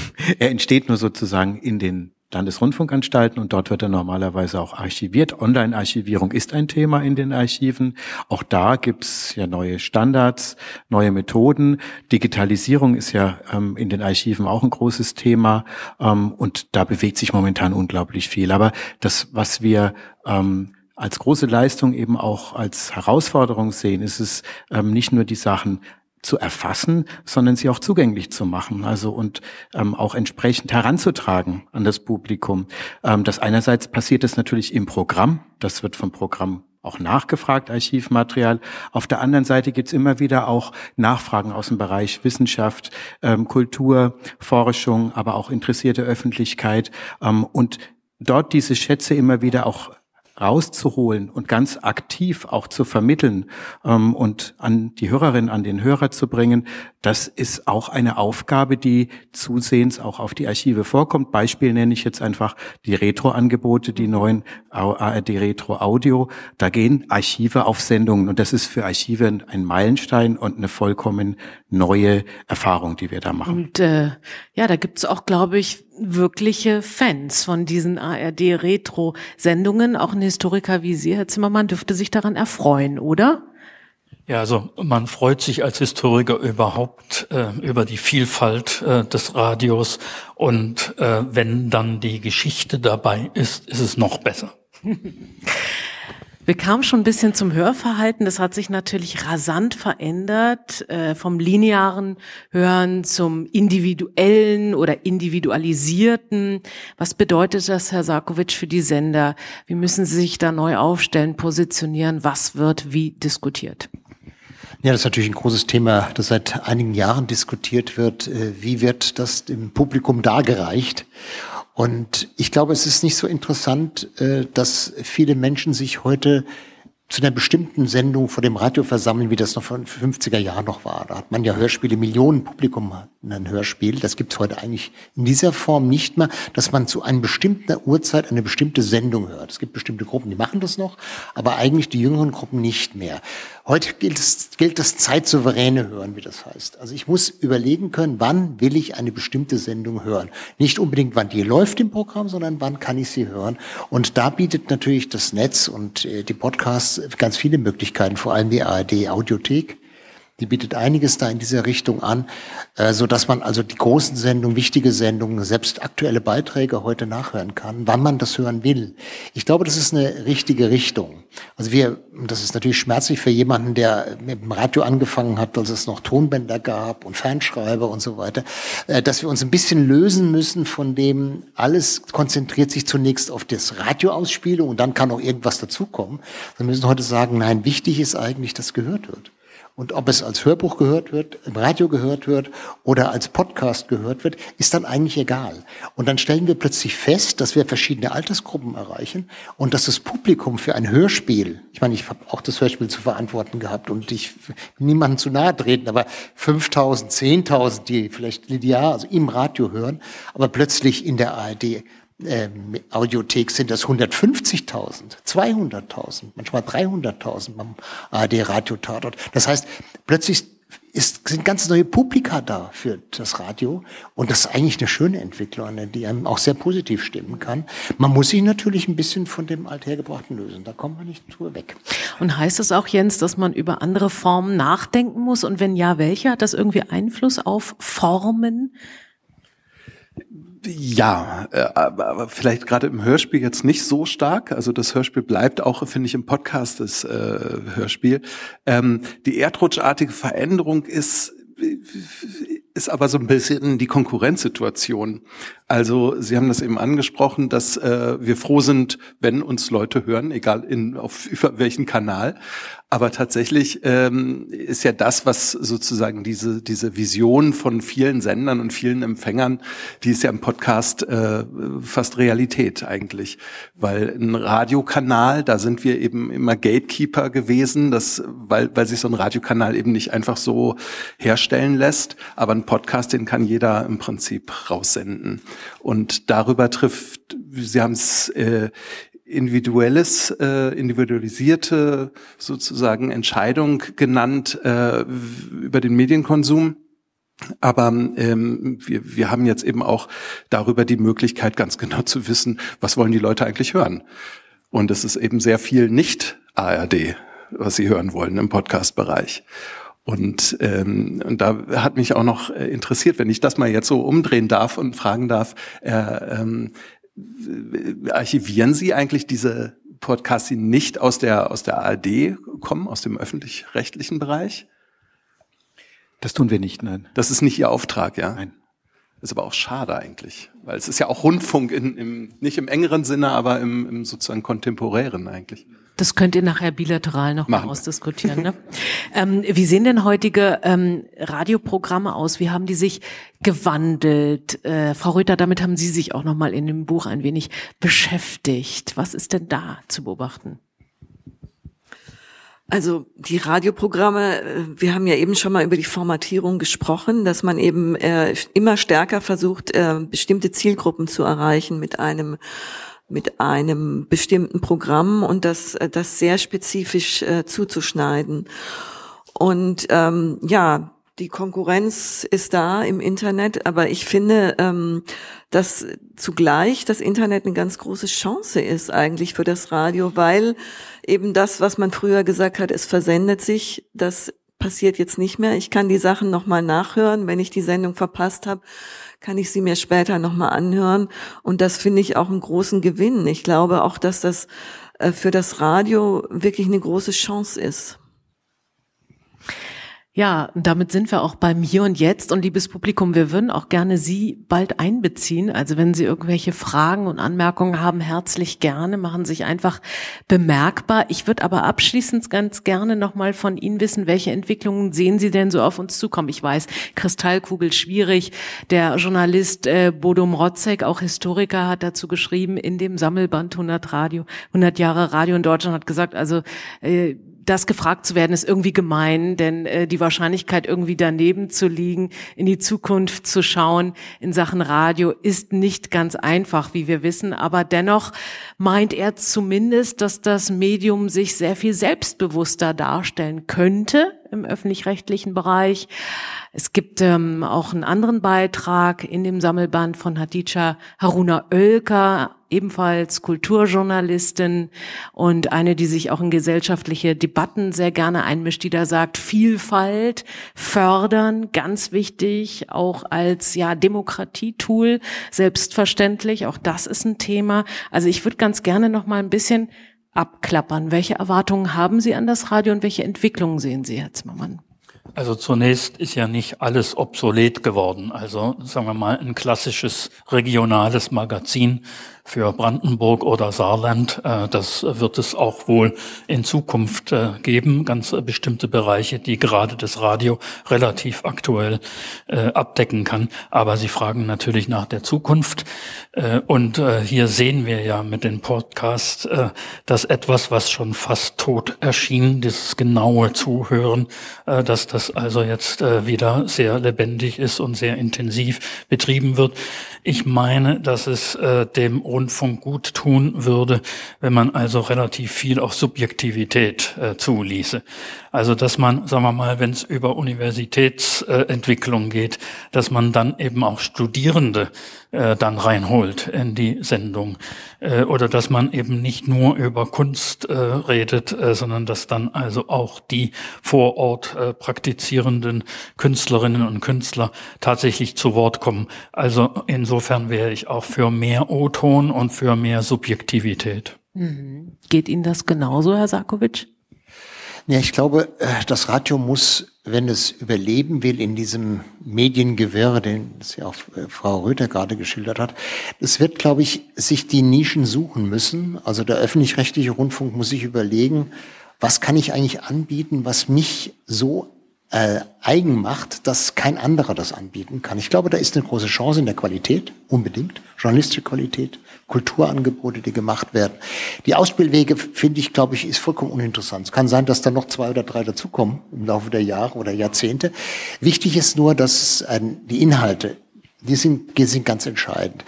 Speaker 5: er entsteht nur sozusagen in den Landesrundfunkanstalten und dort wird er normalerweise auch archiviert. Online-Archivierung ist ein Thema in den Archiven. Auch da gibt's ja neue Standards, neue Methoden. Digitalisierung ist ja ähm, in den Archiven auch ein großes Thema ähm, und da bewegt sich momentan unglaublich viel. Aber das, was wir ähm, als große Leistung eben auch als Herausforderung sehen, ist es ähm, nicht nur die Sachen zu erfassen, sondern sie auch zugänglich zu machen, also und ähm, auch entsprechend heranzutragen an das Publikum. Ähm, das einerseits passiert es natürlich im Programm, das wird vom Programm auch nachgefragt, Archivmaterial. Auf der anderen Seite gibt's immer wieder auch Nachfragen aus dem Bereich Wissenschaft, ähm, Kultur, Forschung, aber auch interessierte Öffentlichkeit ähm, und dort diese Schätze immer wieder auch rauszuholen und ganz aktiv auch zu vermitteln ähm, und an die Hörerin, an den Hörer zu bringen, das ist auch eine Aufgabe, die zusehends auch auf die Archive vorkommt. Beispiel nenne ich jetzt einfach die Retro-Angebote, die neuen A R D Retro Audio. Da gehen Archive auf Sendungen und das ist für Archive ein Meilenstein und eine vollkommen neue Erfahrung, die wir da machen.
Speaker 2: Und äh, ja, da gibt's auch, glaube ich, wirkliche Fans von diesen A R D-Retro-Sendungen. Auch ein Historiker wie Sie, Herr Zimmermann, dürfte sich daran erfreuen, oder?
Speaker 6: Ja, also man freut sich als Historiker überhaupt äh, über die Vielfalt äh, des Radios und äh, wenn dann die Geschichte dabei ist, ist es noch besser.
Speaker 2: Wir kamen schon ein bisschen zum Hörverhalten. Das hat sich natürlich rasant verändert, äh, vom linearen Hören zum individuellen oder individualisierten. Was bedeutet das, Herr Sarkowitsch, für die Sender? Wie müssen Sie sich da neu aufstellen, positionieren? Was wird wie diskutiert?
Speaker 7: Ja, das ist natürlich ein großes Thema, das seit einigen Jahren diskutiert wird. Wie wird das dem Publikum dargereicht? Und ich glaube, es ist nicht so interessant, dass viele Menschen sich heute zu einer bestimmten Sendung vor dem Radio versammeln, wie das noch von fünfziger Jahren noch war. Da hat man ja Hörspiele, Millionen Publikum hatten ein Hörspiel. Das gibt's heute eigentlich in dieser Form nicht mehr, dass man zu einer bestimmten Uhrzeit eine bestimmte Sendung hört. Es gibt bestimmte Gruppen, die machen das noch, aber eigentlich die jüngeren Gruppen nicht mehr. Heute gilt es, gilt das zeitsouveräne Hören, wie das heißt. Also ich muss überlegen können, wann will ich eine bestimmte Sendung hören. Nicht unbedingt, wann die läuft im Programm, sondern wann kann ich sie hören. Und da bietet natürlich das Netz und äh, die Podcasts ganz viele Möglichkeiten, vor allem die A R D Audiothek. Die bietet einiges da in dieser Richtung an, äh, so dass man also die großen Sendungen, wichtige Sendungen, selbst aktuelle Beiträge heute nachhören kann, wann man das hören will. Ich glaube, das ist eine richtige Richtung. Also wir, das ist natürlich schmerzlich für jemanden, der mit dem Radio angefangen hat, als es noch Tonbänder gab und Fernschreiber und so weiter, äh, dass wir uns ein bisschen lösen müssen von dem, alles konzentriert sich zunächst auf das Radioausspielung und dann kann auch irgendwas dazukommen. Wir müssen heute sagen, nein, wichtig ist eigentlich, dass gehört wird. Und ob es als Hörbuch gehört wird, im Radio gehört wird oder als Podcast gehört wird, ist dann eigentlich egal. Und dann stellen wir plötzlich fest, dass wir verschiedene Altersgruppen erreichen und dass das Publikum für ein Hörspiel, ich meine, ich habe auch das Hörspiel zu verantworten gehabt und ich will niemandem zu nahe treten, aber fünftausend, zehntausend, die vielleicht linear, also im Radio hören, aber plötzlich in der A R D Ähm, Audiothek sind das hundertfünfzigtausend, zweihunderttausend, manchmal dreihunderttausend beim A R D-Radio-Tatort. Das heißt, plötzlich ist, sind ganz neue Publika da für das Radio und das ist eigentlich eine schöne Entwicklung, die einem auch sehr positiv stimmen kann. Man muss sich natürlich ein bisschen von dem Althergebrachten lösen, da kommt man nicht drüber weg.
Speaker 2: Und heißt das auch, Jens, dass man über andere Formen nachdenken muss und wenn ja, welche? Hat das irgendwie Einfluss auf Formen?
Speaker 23: Ja, aber vielleicht gerade im Hörspiel jetzt nicht so stark. Also das Hörspiel bleibt auch, finde ich, im Podcast das äh, Hörspiel. Ähm, die erdrutschartige Veränderung ist ist aber so ein bisschen die Konkurrenzsituation. Also Sie haben das eben angesprochen, dass äh, wir froh sind, wenn uns Leute hören, egal in auf über welchen Kanal. Aber tatsächlich ähm, ist ja das, was sozusagen diese diese Vision von vielen Sendern und vielen Empfängern, die ist ja im Podcast äh, fast Realität eigentlich. Weil ein Radiokanal, da sind wir eben immer Gatekeeper gewesen, das, weil weil sich so ein Radiokanal eben nicht einfach so herstellen lässt. Aber ein Podcast, den kann jeder im Prinzip raussenden. Und darüber trifft, Sie haben es äh, individuelles, äh, individualisierte sozusagen Entscheidung genannt äh, über den Medienkonsum. Aber ähm, wir, wir haben jetzt eben auch darüber die Möglichkeit, ganz genau zu wissen, was wollen die Leute eigentlich hören. Und es ist eben sehr viel nicht A R D, was sie hören wollen im Podcast-Bereich. Und, ähm, und da hat mich auch noch interessiert, wenn ich das mal jetzt so umdrehen darf und fragen darf, äh, ähm, archivieren Sie eigentlich diese Podcasts, die nicht aus der aus der A R D kommen, aus dem öffentlich-rechtlichen Bereich?
Speaker 5: Das tun wir nicht, nein.
Speaker 23: Das ist nicht Ihr Auftrag, ja?
Speaker 5: Nein.
Speaker 23: Das ist aber auch schade eigentlich, weil es ist ja auch Rundfunk, in, im, nicht im engeren Sinne, aber im, im sozusagen kontemporären eigentlich.
Speaker 2: Das könnt ihr nachher bilateral noch mal ausdiskutieren. Ne? ähm, wie sehen denn heutige ähm, Radioprogramme aus? Wie haben die sich gewandelt? Äh, Frau Röther, damit haben Sie sich auch noch mal in dem Buch ein wenig beschäftigt. Was ist denn da zu beobachten?
Speaker 8: Also die Radioprogramme, wir haben ja eben schon mal über die Formatierung gesprochen, dass man eben äh, immer stärker versucht, äh, bestimmte Zielgruppen zu erreichen mit einem mit einem bestimmten Programm und das das sehr spezifisch äh, zuzuschneiden. Und ähm, ja, die Konkurrenz ist da im Internet, aber ich finde, ähm, dass zugleich das Internet eine ganz große Chance ist eigentlich für das Radio, weil eben das, was man früher gesagt hat, es versendet sich, das passiert jetzt nicht mehr. Ich kann die Sachen nochmal nachhören. Wenn ich die Sendung verpasst habe, kann ich sie mir später nochmal anhören. Und das finde ich auch einen großen Gewinn. Ich glaube auch, dass das für das Radio wirklich eine große Chance ist.
Speaker 2: Ja, damit sind wir auch beim Hier und Jetzt. Und liebes Publikum, wir würden auch gerne Sie bald einbeziehen. Also wenn Sie irgendwelche Fragen und Anmerkungen haben, herzlich gerne, machen sich einfach bemerkbar. Ich würde aber abschließend ganz gerne nochmal von Ihnen wissen, welche Entwicklungen sehen Sie denn so auf uns zukommen? Ich weiß, Kristallkugel schwierig. Der Journalist äh, Bodo Mrotzek, auch Historiker, hat dazu geschrieben in dem Sammelband hundert Radio, hundert Jahre Radio in Deutschland, hat gesagt, also äh, das gefragt zu werden, ist irgendwie gemein, denn äh, die Wahrscheinlichkeit, irgendwie daneben zu liegen, in die Zukunft zu schauen in Sachen Radio, ist nicht ganz einfach, wie wir wissen. Aber dennoch meint er zumindest, dass das Medium sich sehr viel selbstbewusster darstellen könnte im öffentlich-rechtlichen Bereich. Es gibt ähm, auch einen anderen Beitrag in dem Sammelband von Hatice Haruna Oelker, ebenfalls Kulturjournalistin und eine, die sich auch in gesellschaftliche Debatten sehr gerne einmischt, die da sagt, Vielfalt fördern, ganz wichtig, auch als ja Demokratietool, selbstverständlich, auch das ist ein Thema. Also ich würde ganz gerne noch mal ein bisschen abklappern. Welche Erwartungen haben Sie an das Radio und welche Entwicklungen sehen Sie, Herr Zimmermann?
Speaker 6: Also zunächst ist ja nicht alles obsolet geworden. Also sagen wir mal ein klassisches regionales Magazin für Brandenburg oder Saarland. Äh, das wird es auch wohl in Zukunft äh, geben. Ganz äh, bestimmte Bereiche, die gerade das Radio relativ aktuell äh, abdecken kann. Aber Sie fragen natürlich nach der Zukunft. Äh, und äh, hier sehen wir ja mit den Podcasts, äh, dass etwas, was schon fast tot erschien, dieses genaue Zuhören, äh, dass das also jetzt äh, wieder sehr lebendig ist und sehr intensiv betrieben wird. Ich meine, dass es äh, dem Rundfunk gut tun würde, wenn man also relativ viel auch Subjektivität äh, zuließe. Also dass man, sagen wir mal, wenn es über Universitätsentwicklung äh, geht, dass man dann eben auch Studierende äh, dann reinholt in die Sendung. Äh, oder dass man eben nicht nur über Kunst äh, redet, äh, sondern dass dann also auch die vor Ort äh, praktizierenden Künstlerinnen und Künstler tatsächlich zu Wort kommen. Also insofern wäre ich auch für mehr O-Ton und für mehr Subjektivität.
Speaker 2: Mhm. Geht Ihnen das genauso, Herr Sarkovic?
Speaker 7: Ja, ich glaube, das Radio muss, wenn es überleben will in diesem Mediengewirr, den es ja auch Frau Röther gerade geschildert hat, es wird, glaube ich, sich die Nischen suchen müssen. Also der öffentlich-rechtliche Rundfunk muss sich überlegen, was kann ich eigentlich anbieten, was mich so äh, eigen macht, dass kein anderer das anbieten kann. Ich glaube, da ist eine große Chance in der Qualität, unbedingt, journalistische Qualität, Kulturangebote, die gemacht werden. Die Ausbildwege, finde ich, glaube ich, ist vollkommen uninteressant. Es kann sein, dass da noch zwei oder drei dazukommen im Laufe der Jahre oder Jahrzehnte. Wichtig ist nur, dass äh, die Inhalte, die sind, die sind ganz entscheidend.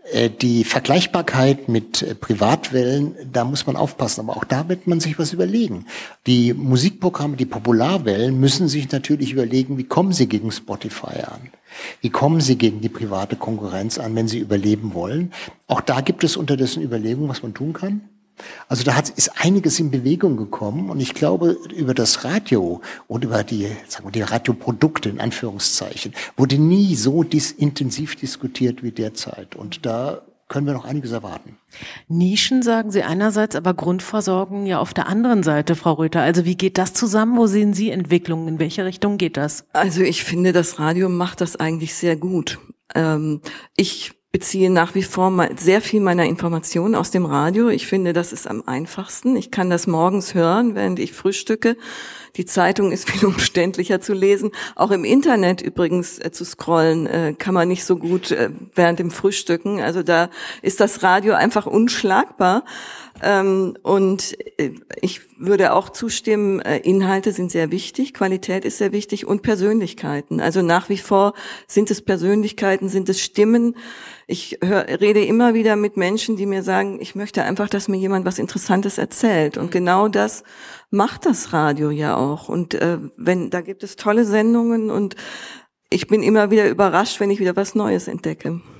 Speaker 7: Die Vergleichbarkeit mit Privatwellen, da muss man aufpassen, aber auch da wird man sich was überlegen. Die Musikprogramme, die Popularwellen müssen sich natürlich überlegen, wie kommen sie gegen Spotify an? Wie kommen sie gegen die private Konkurrenz an, wenn sie überleben wollen? Auch da gibt es unterdessen Überlegungen, was man tun kann. Also da hat, ist einiges in Bewegung gekommen und ich glaube, über das Radio und über die, sagen wir, die Radioprodukte in Anführungszeichen wurde nie so dis- intensiv diskutiert wie derzeit und da können wir noch einiges erwarten.
Speaker 2: Nischen sagen Sie einerseits, aber Grundversorgung ja auf der anderen Seite, Frau Röther. Also wie geht das zusammen? Wo sehen Sie Entwicklungen? In welche Richtung geht das?
Speaker 8: Also ich finde, das Radio macht das eigentlich sehr gut. Ähm, ich beziehe nach wie vor sehr viel meiner Informationen aus dem Radio. Ich finde, das ist am einfachsten. Ich kann das morgens hören, während ich frühstücke. Die Zeitung ist viel umständlicher zu lesen. Auch im Internet übrigens äh, zu scrollen äh, kann man nicht so gut äh, während dem Frühstücken. Also da ist das Radio einfach unschlagbar. Ähm, und äh, ich würde auch zustimmen, äh, Inhalte sind sehr wichtig, Qualität ist sehr wichtig und Persönlichkeiten. Also nach wie vor sind es Persönlichkeiten, sind es Stimmen. Ich hör, rede immer wieder mit Menschen, die mir sagen, ich möchte einfach, dass mir jemand was Interessantes erzählt. Und genau das macht das Radio ja auch. Und äh, wenn da gibt es tolle Sendungen und ich bin immer wieder überrascht, wenn ich wieder was Neues entdecke.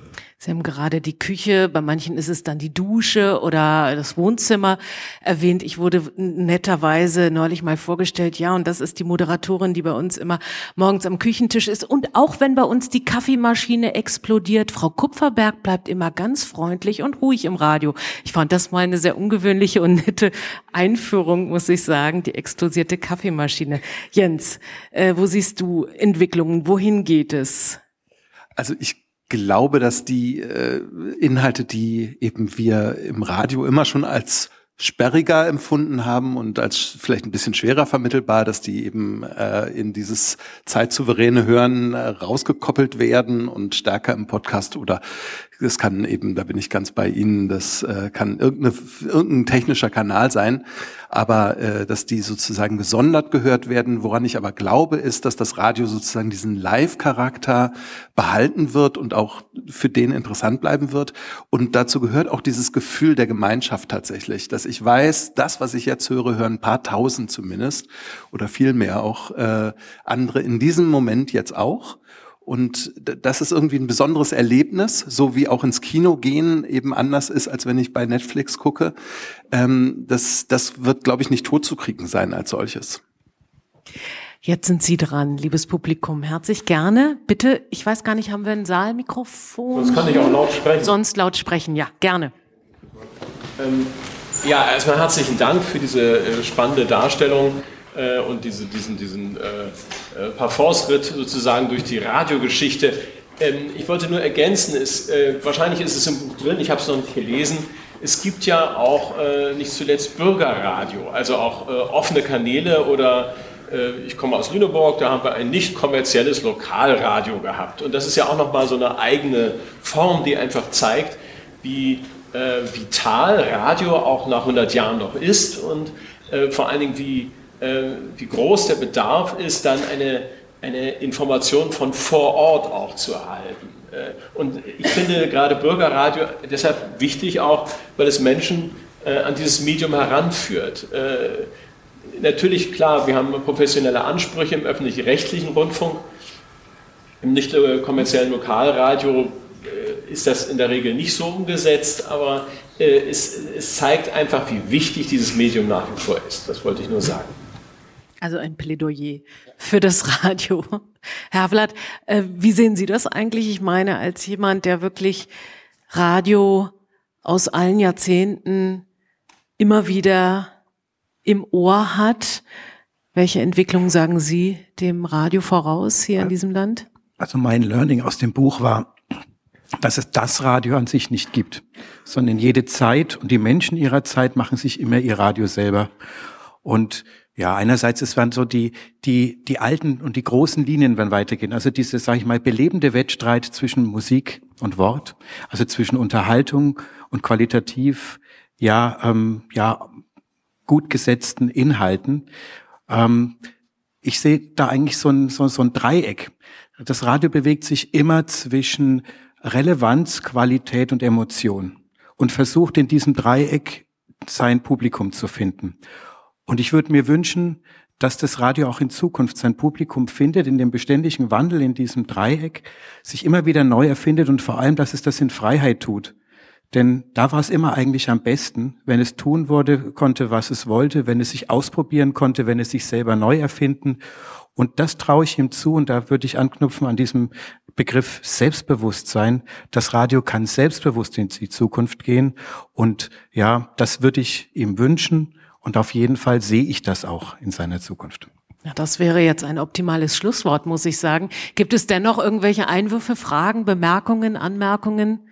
Speaker 2: Sie haben gerade die Küche, bei manchen ist es dann die Dusche oder das Wohnzimmer erwähnt. Ich wurde netterweise neulich mal vorgestellt, ja, und das ist die Moderatorin, die bei uns immer morgens am Küchentisch ist. Und auch wenn bei uns die Kaffeemaschine explodiert, Frau Kupferberg bleibt immer ganz freundlich und ruhig im Radio. Ich fand das mal eine sehr ungewöhnliche und nette Einführung, muss ich sagen, die explodierte Kaffeemaschine. Jens, äh, wo siehst du Entwicklungen? Wohin geht es?
Speaker 23: Also ich glaube, dass die äh, Inhalte, die eben wir im Radio immer schon als sperriger empfunden haben und als vielleicht ein bisschen schwerer vermittelbar, dass die eben äh, in dieses zeitsouveräne Hören äh, rausgekoppelt werden und stärker im Podcast oder das kann eben, da bin ich ganz bei Ihnen, das äh, kann irgendeine, irgendein technischer Kanal sein, aber äh, dass die sozusagen gesondert gehört werden. Woran ich aber glaube, ist, dass das Radio sozusagen diesen Live-Charakter behalten wird und auch für den interessant bleiben wird. Und dazu gehört auch dieses Gefühl der Gemeinschaft tatsächlich, dass ich weiß, das, was ich jetzt höre, hören ein paar Tausend zumindest oder viel mehr auch äh, andere in diesem Moment jetzt auch. Und das ist irgendwie ein besonderes Erlebnis, so wie auch ins Kino gehen eben anders ist, als wenn ich bei Netflix gucke. Ähm, das, das wird, glaube ich, nicht totzukriegen sein als solches.
Speaker 2: Jetzt sind Sie dran, liebes Publikum. Herzlich gerne. Bitte, ich weiß gar nicht, haben wir ein Saalmikrofon?
Speaker 3: Sonst kann ich auch laut sprechen.
Speaker 2: Sonst laut sprechen, ja, gerne.
Speaker 3: Ähm, ja, erstmal herzlichen Dank für diese äh, spannende Darstellung. Äh, und diese, diesen, diesen äh, Parforce-Ritt sozusagen durch die Radiogeschichte. Ähm, ich wollte nur ergänzen, ist, äh, wahrscheinlich ist es im Buch drin, ich habe es noch nicht gelesen, es gibt ja auch äh, nicht zuletzt Bürgerradio, also auch äh, offene Kanäle oder äh, ich komme aus Lüneburg, da haben wir ein nicht kommerzielles Lokalradio gehabt. Und das ist ja auch nochmal so eine eigene Form, die einfach zeigt, wie äh, vital Radio auch nach hundert Jahren noch ist und äh, vor allen Dingen wie wie groß der Bedarf ist, dann eine, eine Information von vor Ort auch zu erhalten. Und ich finde gerade Bürgerradio deshalb wichtig auch, weil es Menschen an dieses Medium heranführt. Natürlich, klar, wir haben professionelle Ansprüche im öffentlich-rechtlichen Rundfunk. Im nicht kommerziellen Lokalradio ist das in der Regel nicht so umgesetzt, aber es, es zeigt einfach, wie wichtig dieses Medium nach wie vor ist. Das wollte ich nur sagen.
Speaker 2: Also ein Plädoyer für das Radio. Herr Vlad, äh, wie sehen Sie das eigentlich? Ich meine, als jemand, der wirklich Radio aus allen Jahrzehnten immer wieder im Ohr hat, welche Entwicklungen sagen Sie dem Radio voraus hier in diesem Land?
Speaker 5: Also mein Learning aus dem Buch war, dass es das Radio an sich nicht gibt, sondern jede Zeit und die Menschen ihrer Zeit machen sich immer ihr Radio selber. Und ja, einerseits es werden so die die die alten und die großen Linien werden weitergehen. Also diese, sage ich mal, belebende Wettstreit zwischen Musik und Wort, also zwischen Unterhaltung und qualitativ ja ähm, ja gut gesetzten Inhalten. Ähm, ich sehe da eigentlich so ein so, so ein Dreieck. Das Radio bewegt sich immer zwischen Relevanz, Qualität und Emotion und versucht in diesem Dreieck sein Publikum zu finden. Und ich würde mir wünschen, dass das Radio auch in Zukunft sein Publikum findet, in dem beständigen Wandel in diesem Dreieck, sich immer wieder neu erfindet und vor allem, dass es das in Freiheit tut. Denn da war es immer eigentlich am besten, wenn es tun wurde, konnte, was es wollte, wenn es sich ausprobieren konnte, wenn es sich selber neu erfinden. Und das traue ich ihm zu und da würde ich anknüpfen an diesem Begriff Selbstbewusstsein. Das Radio kann selbstbewusst in die Zukunft gehen und ja, das würde ich ihm wünschen. Und auf jeden Fall sehe ich das auch in seiner Zukunft.
Speaker 2: Ja, das wäre jetzt ein optimales Schlusswort, muss ich sagen. Gibt es dennoch irgendwelche Einwürfe, Fragen, Bemerkungen, Anmerkungen?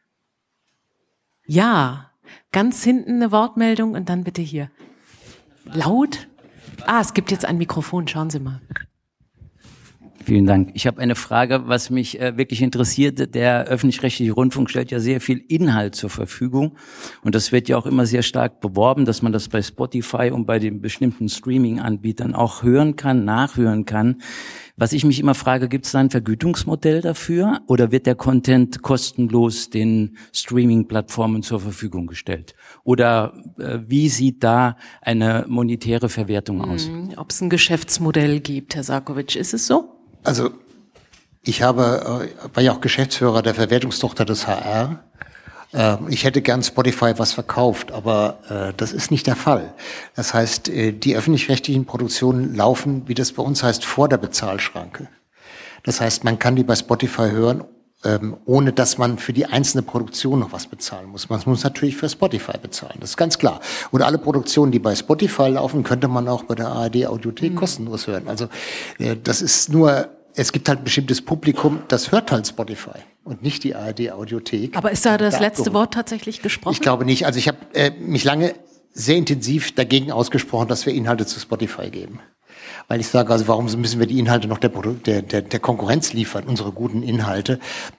Speaker 2: Ja, ganz hinten eine Wortmeldung und dann bitte hier. Laut? Ah, es gibt jetzt ein Mikrofon, schauen Sie mal.
Speaker 4: Vielen Dank. Ich habe eine Frage, was mich äh, wirklich interessiert. Der öffentlich-rechtliche Rundfunk stellt ja sehr viel Inhalt zur Verfügung. Und das wird ja auch immer sehr stark beworben, dass man das bei Spotify und bei den bestimmten Streaming-Anbietern auch hören kann, nachhören kann. Was ich mich immer frage, gibt es da ein Vergütungsmodell dafür oder wird der Content kostenlos den Streaming-Plattformen zur Verfügung gestellt? Oder äh, wie sieht da eine monetäre Verwertung aus?
Speaker 2: Hm, ob es ein Geschäftsmodell gibt, Herr Sarkovic, ist es so?
Speaker 7: Also Ich habe, äh, war ja auch Geschäftsführer der Verwertungstochter des H R. Äh, ich hätte gern Spotify was verkauft, aber äh, das ist nicht der Fall. Das heißt, äh, die öffentlich-rechtlichen Produktionen laufen, wie das bei uns heißt, vor der Bezahlschranke. Das heißt, man kann die bei Spotify hören, ähm, ohne dass man für die einzelne Produktion noch was bezahlen muss. Man muss natürlich für Spotify bezahlen, das ist ganz klar. Und alle Produktionen, die bei Spotify laufen, könnte man auch bei der A R D Audiothek mhm. kostenlos hören. Also äh, das ist nur... Es gibt halt ein bestimmtes Publikum, das hört halt Spotify und nicht die A R D Audiothek.
Speaker 2: Aber ist da das letzte Wort tatsächlich gesprochen?
Speaker 7: Ich glaube nicht. Also ich habe äh, mich lange sehr intensiv dagegen ausgesprochen, dass wir Inhalte zu Spotify geben. Weil ich sage, also warum müssen wir die Inhalte noch der, der, der, der Konkurrenz liefern, unsere guten Inhalte?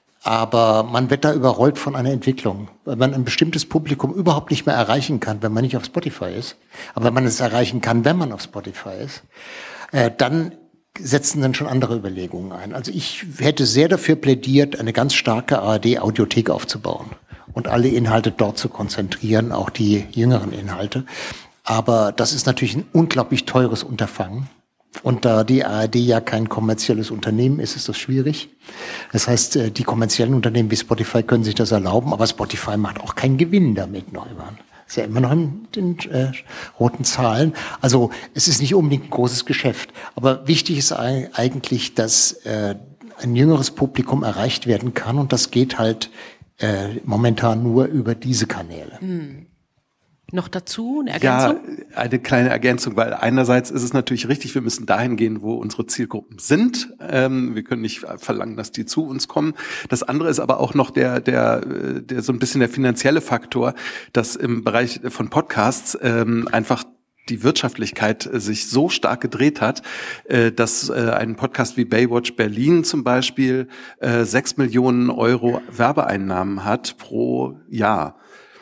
Speaker 7: Aber man wird da überrollt von einer Entwicklung, weil man ein bestimmtes Publikum überhaupt nicht mehr erreichen kann, wenn man nicht auf Spotify ist. Aber wenn man es erreichen kann, wenn man auf Spotify ist, äh, dann setzen dann schon andere Überlegungen ein. Also ich hätte sehr dafür plädiert, eine ganz starke A R D-Audiothek aufzubauen und alle Inhalte dort zu konzentrieren, auch die jüngeren Inhalte. Aber das ist natürlich ein unglaublich teures Unterfangen. Und da die A R D ja kein kommerzielles Unternehmen ist, ist das schwierig. Das heißt, die kommerziellen Unternehmen wie Spotify können sich das erlauben, aber Spotify macht auch keinen Gewinn damit noch immer. Ist ja immer noch in den äh, roten Zahlen. Also es ist nicht unbedingt ein großes Geschäft. Aber wichtig ist eigentlich, dass äh, ein jüngeres Publikum erreicht werden kann. Und das geht halt äh, momentan nur über diese Kanäle.
Speaker 2: Hm. Noch dazu eine Ergänzung?
Speaker 23: Ja, eine kleine Ergänzung, weil einerseits ist es natürlich richtig, wir müssen dahin gehen, wo unsere Zielgruppen sind. Ähm, wir können nicht verlangen, dass die zu uns kommen. Das andere ist aber auch noch der, der, der so ein bisschen der finanzielle Faktor, dass im Bereich von Podcasts ähm, einfach die Wirtschaftlichkeit sich so stark gedreht hat, dass ein Podcast wie Baywatch Berlin zum Beispiel sechs Millionen Euro Werbeeinnahmen hat pro Jahr.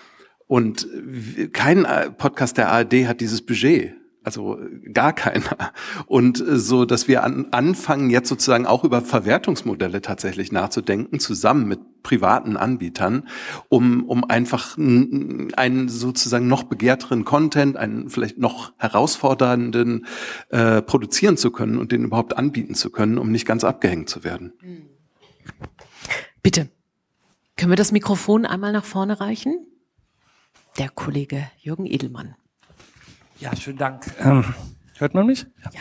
Speaker 23: Und kein Podcast der A R D hat dieses Budget, also gar keiner. Und so, dass wir an, anfangen, jetzt sozusagen auch über Verwertungsmodelle tatsächlich nachzudenken, zusammen mit privaten Anbietern, um, um einfach einen sozusagen noch begehrteren Content, einen vielleicht noch herausfordernden äh, produzieren zu können und den überhaupt anbieten zu können, um nicht ganz abgehängt zu werden.
Speaker 2: Bitte, können wir das Mikrofon einmal nach vorne reichen? Der Kollege Jürgen Edelmann.
Speaker 1: Ja, schönen Dank. Ähm, hört man mich? Ja.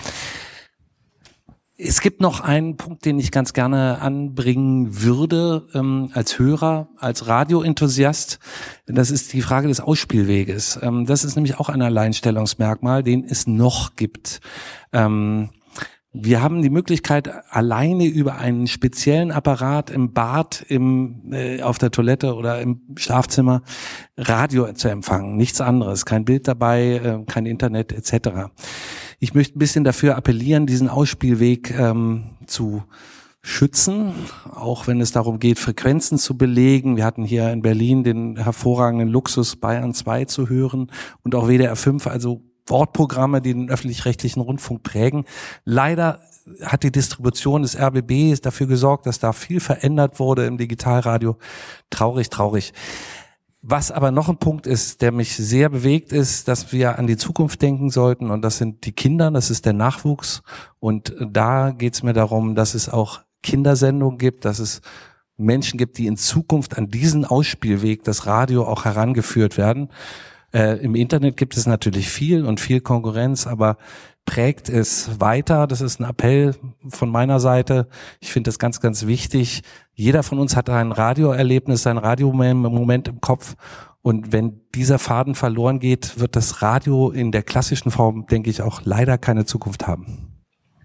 Speaker 1: Es gibt noch einen Punkt, den ich ganz gerne anbringen würde, ähm, als Hörer, als Radioenthusiast. Das ist die Frage des Ausspielweges. Ähm, das ist nämlich auch ein Alleinstellungsmerkmal, den es noch gibt. Ähm, Wir haben die Möglichkeit, alleine über einen speziellen Apparat im Bad, im, äh, auf der Toilette oder im Schlafzimmer Radio zu empfangen. Nichts anderes, kein Bild dabei, äh, kein Internet et cetera. Ich möchte ein bisschen dafür appellieren, diesen Ausspielweg ähm, zu schützen, auch wenn es darum geht, Frequenzen zu belegen. Wir hatten hier in Berlin den hervorragenden Luxus, Bayern zwei zu hören und auch W D R fünf, also Wortprogramme, die den öffentlich-rechtlichen Rundfunk prägen. Leider hat die Distribution des R B B dafür gesorgt, dass da viel verändert wurde im Digitalradio. Traurig, traurig. Was aber noch ein Punkt ist, der mich sehr bewegt, ist, dass wir an die Zukunft denken sollten. Und das sind die Kinder, das ist der Nachwuchs. Und da geht es mir darum, dass es auch Kindersendungen gibt, dass es Menschen gibt, die in Zukunft an diesen Ausspielweg, das Radio, auch herangeführt werden. Äh, im Internet gibt es natürlich viel und viel Konkurrenz, aber prägt es weiter. Das ist ein Appell von meiner Seite. Ich finde das ganz, ganz wichtig. Jeder von uns hat ein Radioerlebnis, ein Radiomoment im Kopf. Und wenn dieser Faden verloren geht, wird das Radio in der klassischen Form, denke ich, auch leider keine Zukunft haben.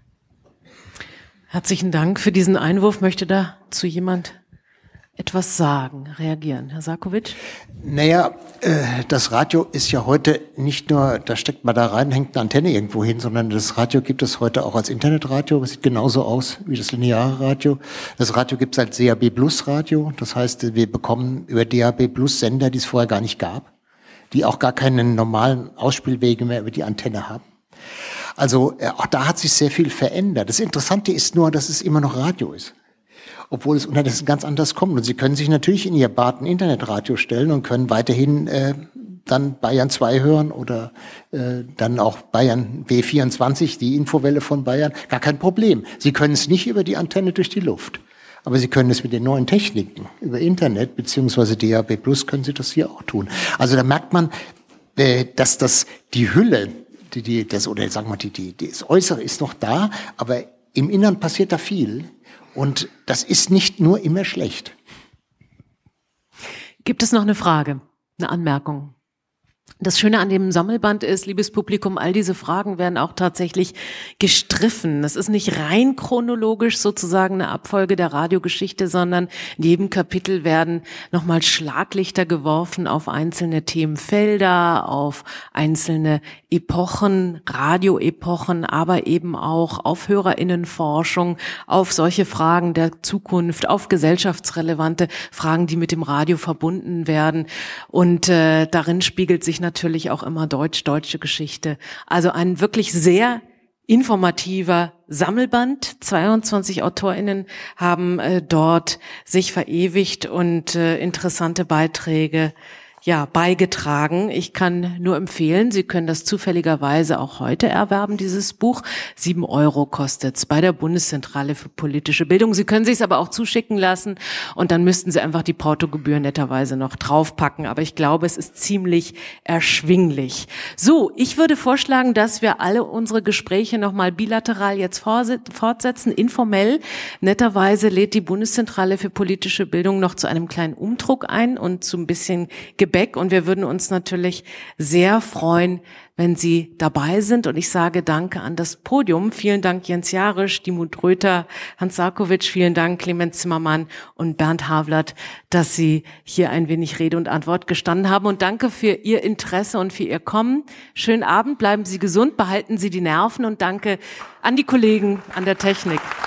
Speaker 2: Herzlichen Dank für diesen Einwurf. Möchte dazu jemand etwas sagen, reagieren? Herr Sarkovic?
Speaker 7: Naja, äh, das Radio ist ja heute nicht nur, da steckt man da rein, hängt eine Antenne irgendwo hin, sondern das Radio gibt es heute auch als Internetradio. Das sieht genauso aus wie das lineare Radio. Das Radio gibt es als D A B Plus Radio. Das heißt, wir bekommen über D A B Plus Sender, die es vorher gar nicht gab, die auch gar keinen normalen Ausspielwege mehr über die Antenne haben. Also auch da hat sich sehr viel verändert. Das Interessante ist nur, dass es immer noch Radio ist, obwohl es unterdessen ganz anders kommt. Und Sie können sich natürlich in Ihr Bad ein Internetradio stellen und können weiterhin äh, dann Bayern zwei hören oder äh, dann auch Bayern W vierundzwanzig, die Infowelle von Bayern. Gar kein Problem. Sie können es nicht über die Antenne durch die Luft. Aber Sie können es mit den neuen Techniken über Internet beziehungsweise D A B Plus können Sie das hier auch tun. Also da merkt man, äh, dass das die Hülle, die, die, das oder sagen wir die, die, das Äußere ist noch da, aber im Innern passiert da viel und das ist nicht nur immer schlecht.
Speaker 2: Gibt es noch eine Frage, eine Anmerkung? Das Schöne an dem Sammelband ist, liebes Publikum, all diese Fragen werden auch tatsächlich gestriffen. Das ist nicht rein chronologisch sozusagen eine Abfolge der Radiogeschichte, sondern in jedem Kapitel werden nochmal Schlaglichter geworfen auf einzelne Themenfelder, auf einzelne Epochen, Radioepochen, aber eben auch auf HörerInnenforschung, auf solche Fragen der Zukunft, auf gesellschaftsrelevante Fragen, die mit dem Radio verbunden werden. Und äh, darin spiegelt sich natürlich auch immer deutsch-deutsche Geschichte. Also ein wirklich sehr informativer Sammelband. zweiundzwanzig AutorInnen haben äh, dort sich verewigt und äh, interessante Beiträge ja, beigetragen. Ich kann nur empfehlen, Sie können das zufälligerweise auch heute erwerben, dieses Buch. Sieben Euro kostet's bei der Bundeszentrale für politische Bildung. Sie können sich's aber auch zuschicken lassen und dann müssten Sie einfach die Portogebühr netterweise noch draufpacken. Aber ich glaube, es ist ziemlich erschwinglich. So, ich würde vorschlagen, dass wir alle unsere Gespräche nochmal bilateral jetzt fortsetzen, informell. Netterweise lädt die Bundeszentrale für politische Bildung noch zu einem kleinen Umdruck ein und zu ein bisschen Gebäck. Und wir würden uns natürlich sehr freuen, wenn Sie dabei sind. Und ich sage Danke an das Podium. Vielen Dank Jens Jarisch, Dimut Röther, Hans Sarkowitsch, vielen Dank Clemens Zimmermann und Bernd Havlert, dass Sie hier ein wenig Rede und Antwort gestanden haben. Und danke für Ihr Interesse und für Ihr Kommen. Schönen Abend, bleiben Sie gesund, behalten Sie die Nerven und danke an die Kollegen an der Technik.